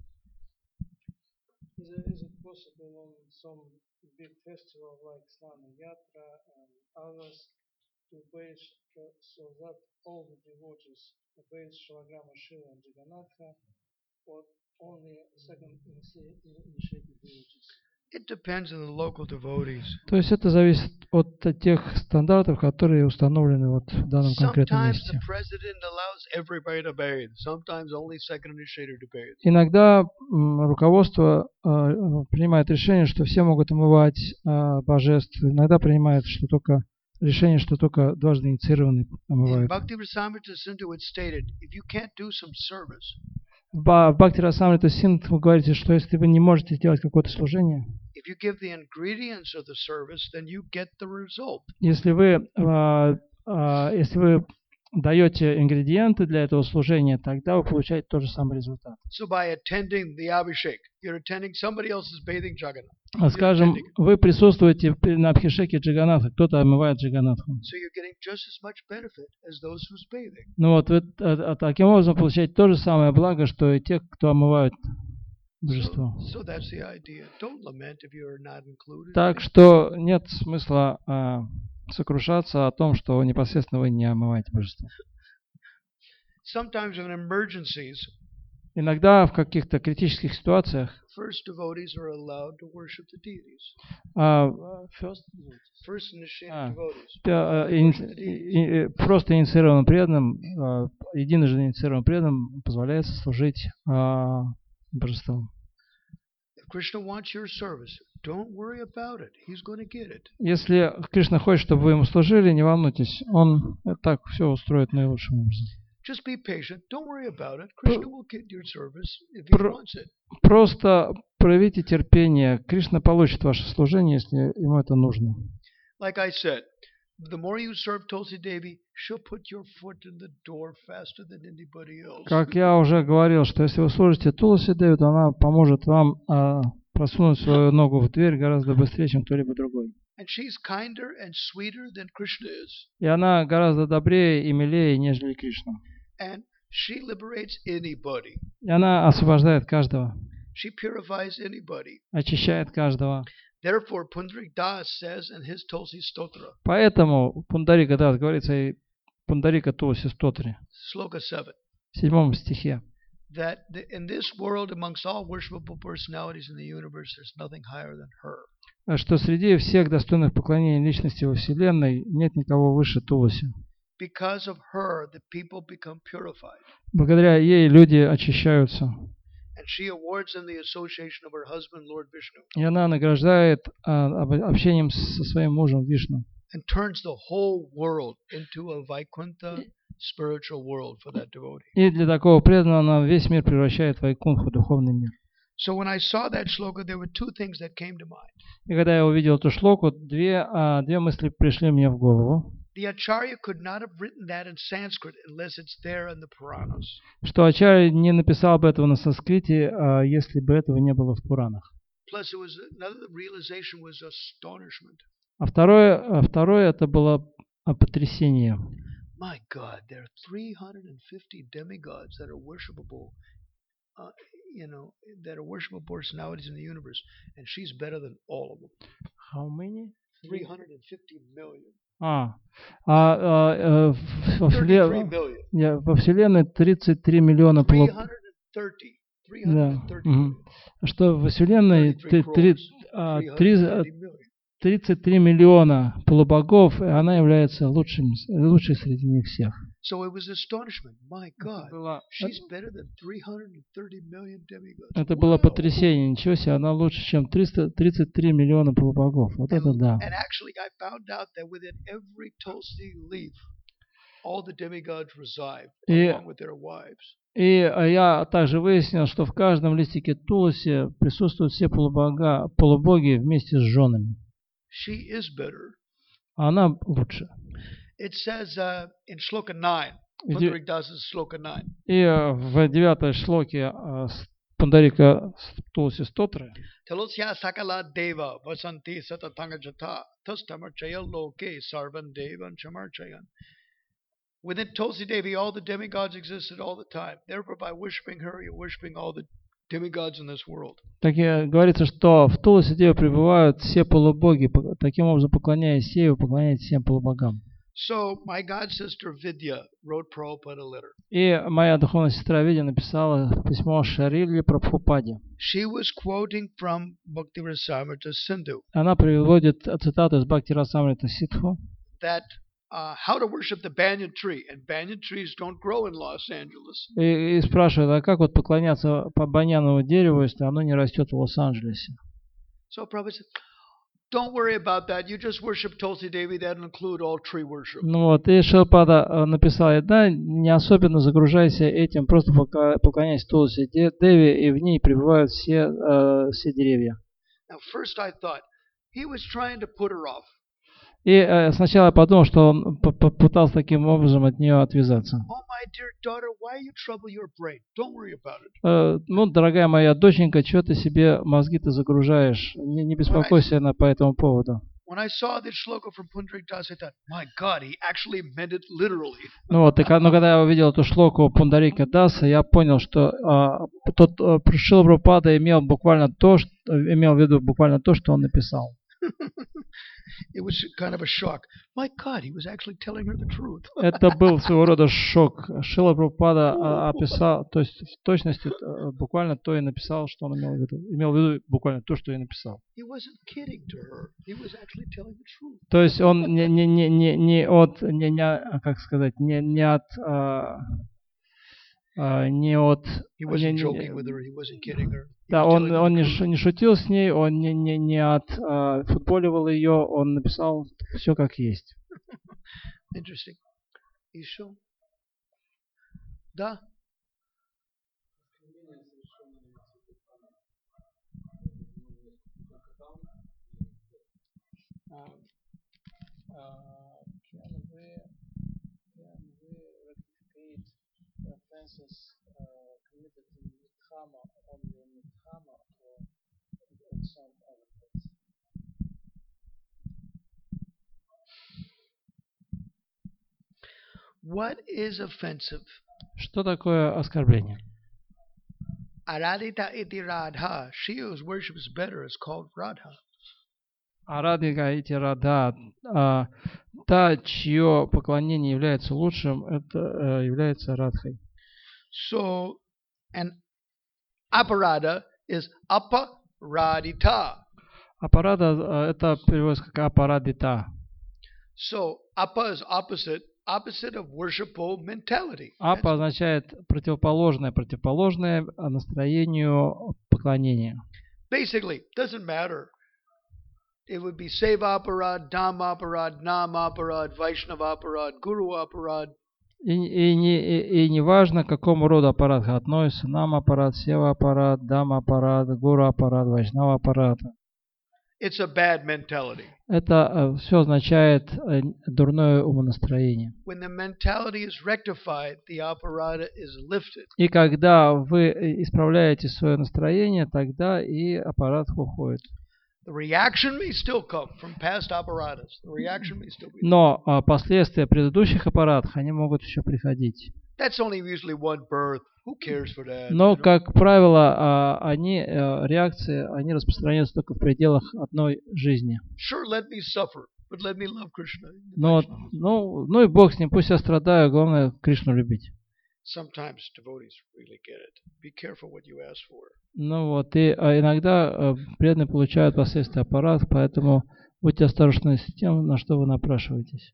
It depends on the local devotees. То есть это зависит от тех стандартов, которые установлены вот в данном конкретном Sometimes месте. the president allows everybody to bathe. Sometimes only second initiator to bathe. Иногда руководство принимает решение, что все могут омывать божеств. Иногда принимает, что только решение, что только дважды инициированные In омывают. Bhakti Rasamrita Sindhu it's stated, if you can't do some service, В Бхакти Расамрита Синдху вы говорите, что если вы не можете сделать какое-то служение, if you give the ingredients of the service, then you get the result. если вы даете ингредиенты для этого служения, тогда вы получаете тот же самый результат. So by attending the Abhishek, you're attending somebody else's bathing Jagannath. Скажем, вы присутствуете на Абхишеке Джаганатха, кто-то омывает Джаганатху. So you're getting just as much benefit as those who's bathing. Ну вот вы таким образом получаете то же самое благо, что и те, кто омывают божество. So that's the idea. Don't lament if you're not included. Так что нет смысла сокрушаться о том, что непосредственно вы не омываете божество. Sometimes in emergencies, Иногда в каких-то критических ситуациях first devotees are allowed to worship the deities. First initiated devotees. Просто инициированным преданным, единожды инициированным преданным позволяется служить божествам. If Krishna wants your service, don't worry about it. He's going to get it. Если Кришна хочет, чтобы вы ему служили, не волнуйтесь, он так все устроит наилучшим образом. Just be patient. Don't worry about it. Krishna will get your service if he wants it. Просто проявите терпение. Кришна получит ваше служение, если ему это нужно. Like I said, the more you serve Tulsi Devi, she'll put your foot in the door faster than anybody else. Как я уже говорил, что если вы служите Туласи Деви, то она поможет вам просунуть свою ногу в дверь гораздо быстрее, чем кто-либо другой. And she's kinder and sweeter than Krishna is. И она гораздо добрее и милее, нежели Кришна. And she liberates anybody. И она освобождает каждого, She purifies anybody. очищает каждого. Therefore, Pundarik Das says in his Tulsi Stotra, Поэтому Пундарика Дас говорится и Пундарика Туласи Стотре, Sloka 7, в 7 стихе, that in this world, amongst all worshipable personalities in the universe, there's nothing higher than her. что среди всех достойных поклонений личности во Вселенной нет никого выше Туласи. Because of her, the people become purified. Благодаря ей люди очищаются. And she awards them the association of her husband, Lord Vishnu. И она награждает общением со своим мужем Вишну. And turns the whole world into a Vaikuntha spiritual world for that devotee. И для такого преданного она весь мир превращает в Вайкунху, духовный мир. So when I saw that shloka, there were two things that came to mind. И когда я увидел эту шлоку, две мысли пришли мне в голову. The Acharya could not have written that in Sanskrit unless it's there in the Puranas. Что Ачарья не написал бы этого на санскрите, если бы этого не было в Пуранах. Plus, it was another realization was astonishment. А второе это было потрясение. My God, there are 350 demigods that are worshipable, that are worshipable personalities in the universe, and she's better than all of them. How many? 350 million. Во Вселенной 33 миллиона 330. Что во Вселенной 33 миллиона полубогов, и она является лучшей среди них всех. So it was astonishment. My God, she's better than 330 million demigods. Это было потрясение. Ничего себе, она лучше, чем 33 миллиона полубогов. Вот это да. And actually, I found out that within every Tulsi leaf, all the demigods reside along with their wives. И я также выяснил, что в каждом листике Туласи присутствуют все полубоги вместе с женами. She is better. Она лучше. It says in Shloka 9, Pundarik Das's Shloka 9. И в 9 шлоке Пундарика Туласи Стотры Talusya sakala deva vasanti satatanga jata tastamarchaya loke sarvan devan chamarchayan. Within Tulsi Devi, all the demigods existed all the time. Therefore, by worshiping her, you're worshiping all the demigods in this world. Так и говорится, что в Туласи Деве пребывают все полубоги. Таким образом, поклоняясь ей, вы поклоняетесь всем полубогам. So, my god sister Vidya wrote Prabhupada a letter. И моя духовная сестра Видя написала письмо Шариле Прабхупаде. She was quoting from Bhakti Rasamrita Sindhu. Она приводит цитату из Бхакти Расамрита Сидху. That how to worship the banyan tree, and banyan trees don't grow in Los Angeles. И спрашивает, а как вот поклоняться по баняновому дереву, если оно не растет в Лос-Анджелесе? So Prabhupada said, don't worry about that. You just worship Tulsi Devi. That'll include all tree worship. Ну вот, и Шилпада написала, да, не особенно загружайся этим, просто поклоняйся Туласи Деви, и в ней пребывают все деревья. Now, first I thought he was trying to put her off. И сначала я подумал, что он пытался таким образом от нее отвязаться. Oh, my dear daughter, why you trouble your brain? Don't worry about it. Ну, дорогая моя доченька, что ты себе мозги-то загружаешь? Не беспокойся по этому поводу. When I saw this shloka from Pundarik Das, I thought, my God, he actually meant it literally. Ну вот, но когда я увидел эту шлоку Пундарика Даса, я понял, что Шрила Прабхупада имел в виду буквально то, что он написал. It was kind of a shock. My God, he was actually telling her the truth. Это был своего рода шок. Шрила Прабхупада описал, то есть в точности буквально то и написал, что он имел в виду. Имел в виду буквально то, что и написал. He wasn't kidding to her. He was actually telling the truth. То есть он He wasn't joking with her. He wasn't kidding her. Да, он не шутил с ней, он не отфутболивал ее, он написал все как есть. Interesting. Еще? Да. What is offensive? Что такое оскорбление? Aradhita iti Radha. She whose worship is better is called Radha. Арадхика ити Радха. Та, чье поклонение является лучшим, это является Радхой. So, and aparada is aparadita. Апарада это переводится как апарадита. So, apa is opposite of worshipful mentality. Апа означает противоположное настроению поклонения. Basically, doesn't matter. It would be Seva Aparad, Dhamma Aparad, Nam Aparad, Vaishnava Aparad, Guru Aparad. И не важно, к какому роду аппарат относится, нам аппарат, сева аппарат, дам аппарат, гуру аппарат, вайшнава аппарат. It's a bad mentality. Это все означает дурное умонастроение. When the mentality is rectified, the aparada is lifted. И когда вы исправляете свое настроение, тогда и аппарат уходит. The reaction may still come from past apparatus. The reaction may still be. Но последствия предыдущих аппаратов, они могут еще приходить. That's only usually one birth. Who cares for that? Но, как правило, реакции, они распространяются только в пределах одной жизни. Sure, let me suffer, but let me love Krishna. Ну и Бог с ним, пусть я страдаю, главное Кришну любить. Sometimes devotees really get it. Be careful what you ask for. Ну вот, и иногда преданные получают последствия аппарата, поэтому будьте осторожны с тем, на что вы напрашиваетесь.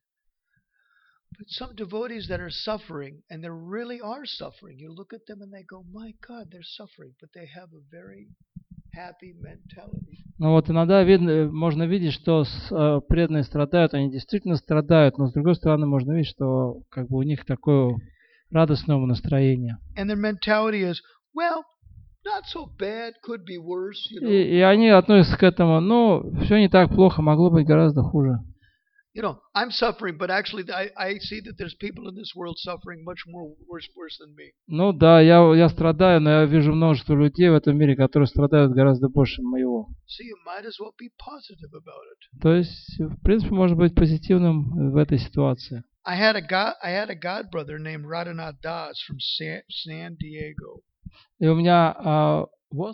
But some devotees that are suffering, and they really are suffering, you look at them and they go, my God, they're suffering, but they have a very happy mentality. Ну вот иногда можно видеть, что преданные страдают, они действительно страдают, но с другой стороны можно видеть, что как бы у них такое радостное настроение. And their mentality is, well, not so bad, could be worse, you know. И они относятся к этому, ну, все не так плохо, могло быть гораздо хуже. You know, I'm suffering, but actually I see that there's people in this world suffering much more worse than me. Ну да, я страдаю, но я вижу множество людей в этом мире, которые страдают гораздо больше моего. So you might as well be positive about it. То есть, в принципе, можно быть позитивным в этой ситуации. I had a god brother named Radhanath Das from San Diego. И у меня a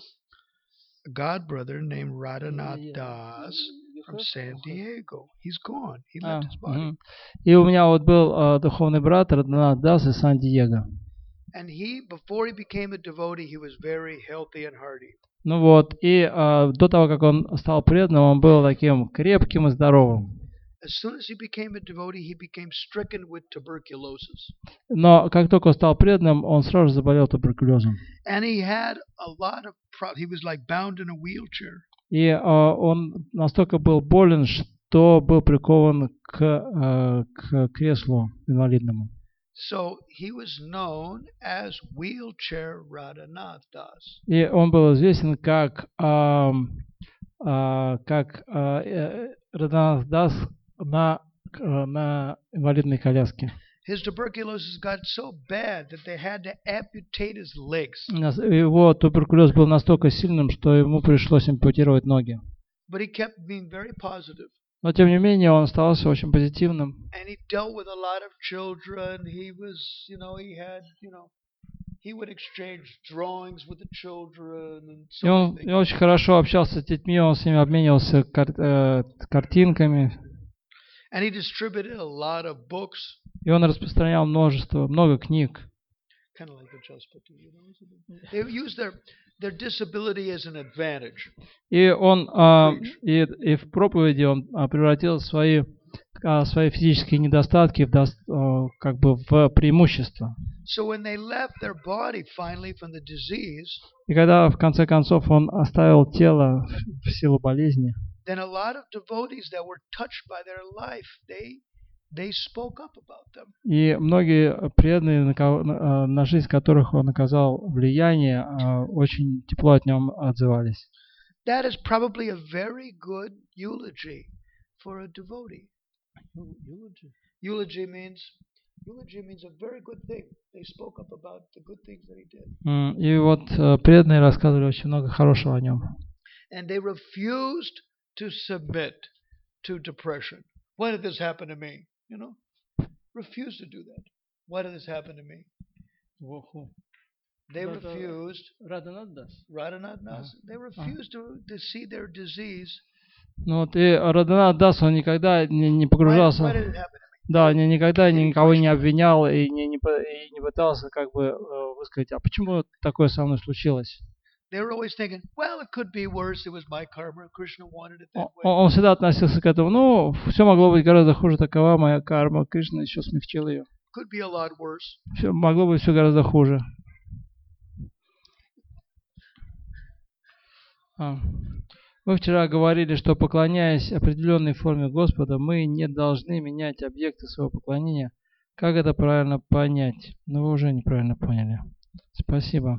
god brother named Radhanath Das from San Diego. He's gone. He left his body. И у меня вот был духовный брат Радханат Дас из Сан-Диего. And before he became a devotee, he was very healthy and hearty. Ну вот, и до того, как он стал преданным, он был таким крепким и здоровым. As soon as he became a devotee, he became stricken with tuberculosis. Но как только он стал преданным, он сразу же заболел туберкулезом. And he had a lot of he was like bound in a wheelchair. И он настолько был болен, что был прикован к креслу инвалидному. So he was known as Wheelchair Radhanath Das. И он был известен как Радханат Дас на инвалидной коляске. His tuberculosis got so bad that they had to amputate his legs. Его туберкулез был настолько сильным, что ему пришлось ампутировать ноги. But he kept being very positive. Но тем не менее он оставался очень позитивным. And he dealt with a lot of children. He was, he would exchange drawings with the children and И so он many things. очень хорошо общался с детьми, он с ними обменивался картинками. And he distributed a lot of books. И он распространял много книг. Kind of like the Just Patu, They used their disability as an advantage. И он и в проповеди он превратил свои физические недостатки как бы в преимущество. So when they left their body finally from the disease, И когда в конце концов он оставил тело в силу болезни, then a lot of devotees that were touched by their life, they spoke up about them. и многие преданные, на жизнь которых он оказал влияние, очень тепло от нем отзывались. That is probably a very good eulogy for a devotee. Eulogy means a very good thing. They spoke up about the good things that he did. И вот преданные рассказывали очень много хорошего о нем. And they refused to submit to depression. Why did this happen to me? Refused to do that. Why did this happen to me? They refused. Radhanath, they refused to see their disease. Ну вот и Радханат Дас, он никогда не погружался. Why did it happen to me? Да, никогда никого не обвинял и не пытался как бы высказать, а почему такое со мной случилось? They were always thinking, well, it could be worse. It was my karma. Krishna wanted it that way. Он всегда относился к этому, все могло быть гораздо хуже, такова моя карма, Кришна еще смягчил ее. Could be a lot worse. Могло быть все гораздо хуже. Вы вчера говорили, что поклоняясь определенной форме Господа, мы не должны менять объекты своего поклонения. Как это правильно понять? Ну, вы уже неправильно поняли. Спасибо.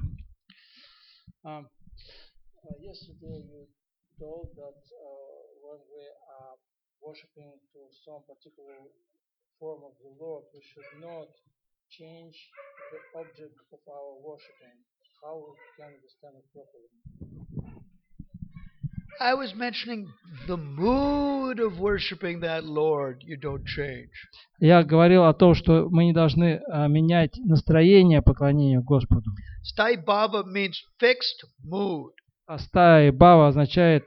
Yesterday you told that when we are worshiping to some particular form of the Lord, we should not change the object of our worshiping. How we can understand it properly? I was mentioning the mood of worshiping that Lord you don't change. Я говорил о том, что мы не должны менять настроение поклонения Господу. Sthai Bhava means fixed mood. Астай Бава означает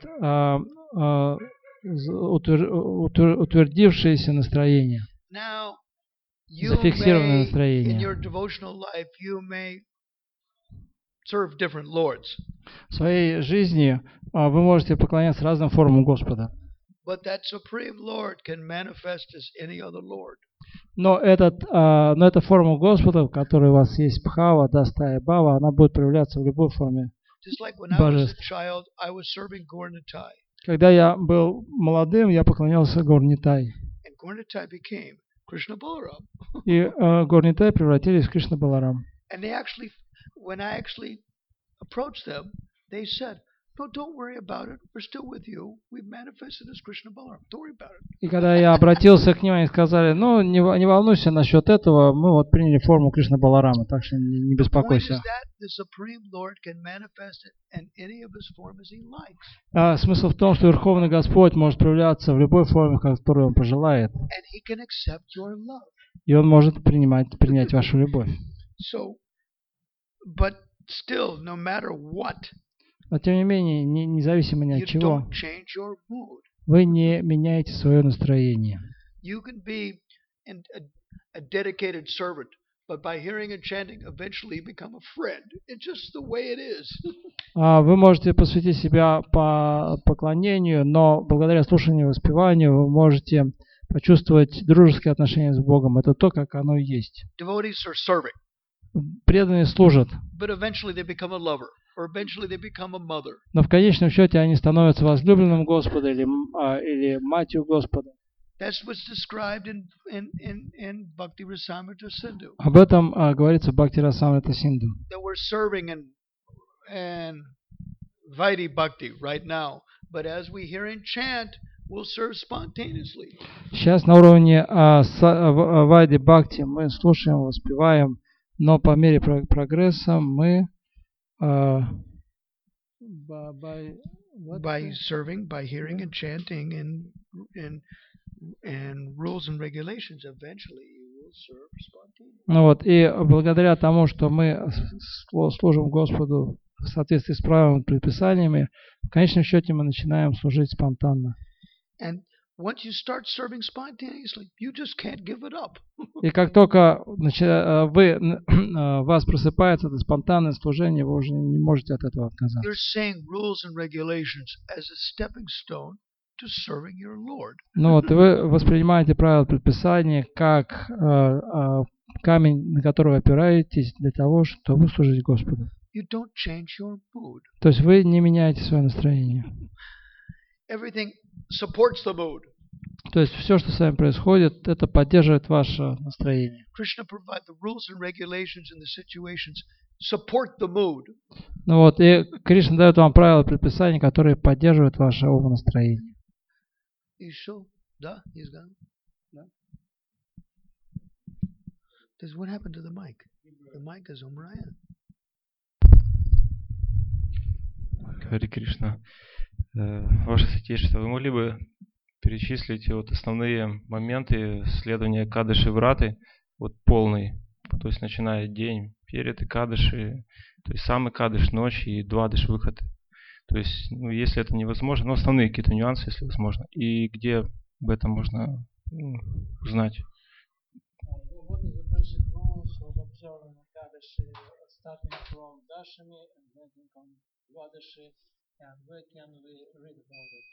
утвердившееся настроение, Now, you зафиксированное may, in настроение. your devotional life, you may serve different lords. В своей жизни вы можете поклоняться разным формам Господа. But that supreme Lord can manifest as any other Lord. Но эта форма Господа, в которой у вас есть Бхава, Дастай Бава, она будет проявляться в любой форме. Just like when I was a child, I was serving Gaur-Nitai. Когда я был молодым, я поклонялся Гаур-Нитай. And Gaur-Nitai became Krishna Balaram. И Гаур-Нитай превратились в Кришна Баларам. And they actually, when I actually approached them, they said, no, don't worry about it. We're still with you. We've manifested as Krishna Balaram. Don't worry about it. И когда я обратился к ним, они сказали, ну, не волнуйся насчет этого, мы вот приняли форму Кришна Баларама, так что не The point is беспокойся. that the Supreme Lord can manifest it in any of his form as he likes. Смысл в том, что Верховный Господь может проявляться в любой форме, которую Он пожелает. And he can accept your love. И Он может принять вашу любовь. So, but still, no matter what, Но тем не менее, независимо ни you от чего, don't change your mood. вы не меняете свое настроение. You can be a dedicated servant, but by hearing and chanting, eventually you become a friend. It's just the way it is. Вы можете посвятить себя по поклонению, но благодаря слушанию и воспеванию вы можете почувствовать дружеские отношения с Богом. Это то, как оно и есть. Devotees are serving, Преданные служат, but eventually they become a lover, or eventually they become a mother. но в конечном счете они становятся возлюбленным Господа или матерью Господа. That's what's described in Bhakti Rasamrita Sindhu. Об этом говорится в Бхакти Расамрита Синду. That we're serving in Vaidhi Bhakti right now. But as we hear and chant, will serve spontaneously. Сейчас на уровне Вайди Бхакти мы слушаем, воспеваем, но по мере прогресса мы By serving, by hearing and chanting and rules and regulations, eventually you will serve spontaneously. Ну вот, и благодаря тому, что мы служим Господу в соответствии с правилами и предписаниями, в конечном счете мы начинаем служить спонтанно. And once you start serving spontaneously, you just can't give it up. И как только вас просыпается это спонтанное служение, вы уже не можете от этого отказаться. You're saying rules and regulations as a stepping stone to serving your Lord. Ну вот, и вы воспринимаете правила предписания как камень, на который вы опираетесь для того, чтобы служить Господу. You don't change your mood. То есть вы не меняете свое настроение. Everything supports the mood. То есть все, что с вами происходит, это поддерживает ваше настроение. Krishna provides the rules and regulations and the situations support the mood. Ну вот, и Кришна дает вам правила предписания, которые поддерживают ваше умонастроение. Еще? Да, he's gone. Да. What happened to the mic? The mic is Umraya. Хари Кришна. Ваше Святейшество, вы могли бы перечислить вот основные моменты следования Экадаши Враты, вот полный, то есть начиная день перед Экадаши, то есть сам Экадаш, ночь и Двадаш выход. То есть, ну, если это невозможно, но основные какие-то нюансы, если возможно, и где об этом можно узнать. And where can we read about it?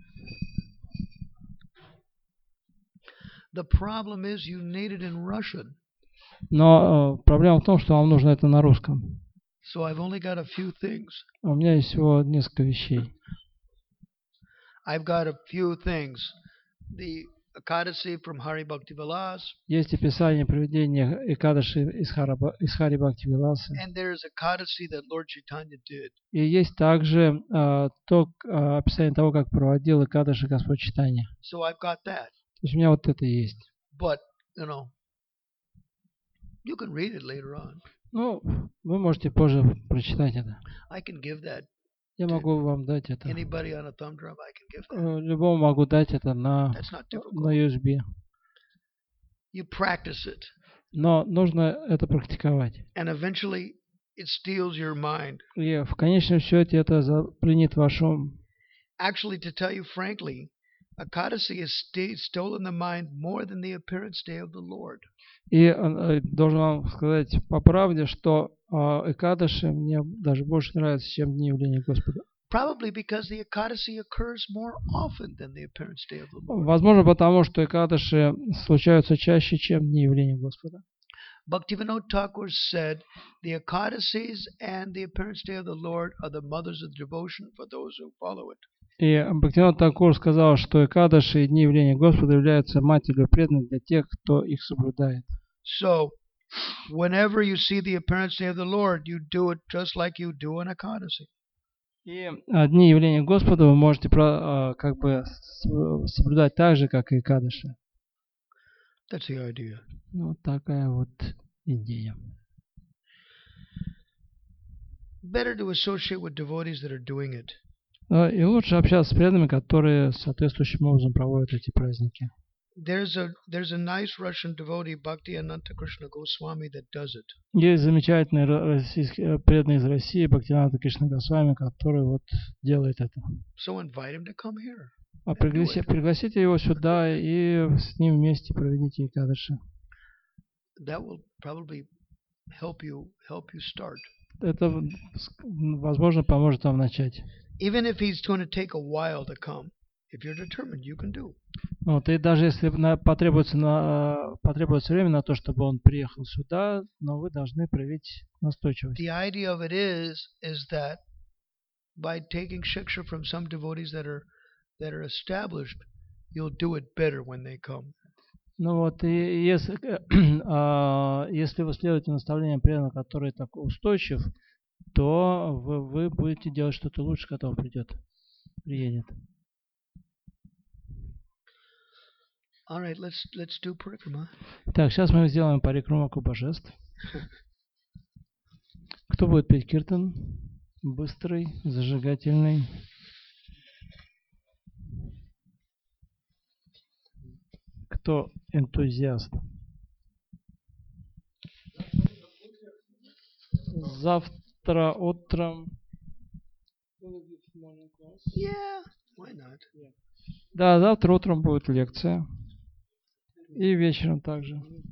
The problem is you need it in Russian. Но проблема в том, что вам нужно это на русском. So I've only got a few things. У меня есть всего несколько вещей. I've got a few things. The Ekadasi from Hari Bhakti Vilas. Есть описание проведения Экадаши из Хари Бхакти Виласы. And there's Ekadasi that Lord Chaitanya did. И есть также описание того, как проводил Экадаши Господь Чайтанья. So I've got that. То есть у меня вот это есть. But, you can read it later on. Ну, вы можете позже прочитать это. I can give that. Я могу вам дать это. Anybody on a thumb drive, I can give that. Любому могу дать это на USB. You practice it. Но нужно это практиковать. And eventually it steals your mind. И в конечном счете это пленит ваш ум. Actually, to tell you frankly, Ekadasi has stolen the mind more than the appearance day of the Lord. И должен вам сказать по правде, что Экадаши мне даже больше нравится, чем дни явления Господа. Probably because the Ekadasi occurs more often than the appearance day of the Lord. Возможно, потому что Экадаши случаются чаще, чем дни явления Господа. Bhaktivinoda Thakur said, the Ekadasis and the appearance day of the Lord are the mothers of devotion for those who follow it. И Бхактивинода Тхакур сказал, что Экадаши и дни явления Господа являются матерью преданных для тех, кто их соблюдает. So, whenever you see the appearance day of the Lord, you do it just like you do an Ekadasi. И дни явления Господа вы можете как бы соблюдать так же, как и Экадаши. That's the idea. Вот такая вот идея. Better to associate with devotees that are doing it. И лучше общаться с преданными, которые соответствующим образом проводят эти праздники. There's a nice Russian devotee, Bhakti Ananta Krishna Goswami, that does it. Есть замечательный преданный из России, Бхактивинода Кришна Госвами, который вот делает это. So invite him to come here. Пригласите его сюда и с ним вместе проведите Экадаши. That will probably help you start. Это, возможно, поможет вам начать. Even if he's going to take a while to come, if you're determined, you can do. Вот, и даже если потребуется время на то, чтобы он приехал сюда, но вы должны проявить настойчивость. The idea of it is that by taking shiksha from some devotees that are established, you'll do it better when they come. Ну вот, и если вы следуете наставлениям преданных, который так устойчив, то вы будете делать что-то лучше, когда он приедет. All right, let's do parikrama. Так, сейчас мы сделаем парикрамаку божеств. Кто будет петь киртан? Быстрый, зажигательный. Кто энтузиаст? Завтра утром. Yeah, why not? Да, завтра утром будет лекция. И вечером также.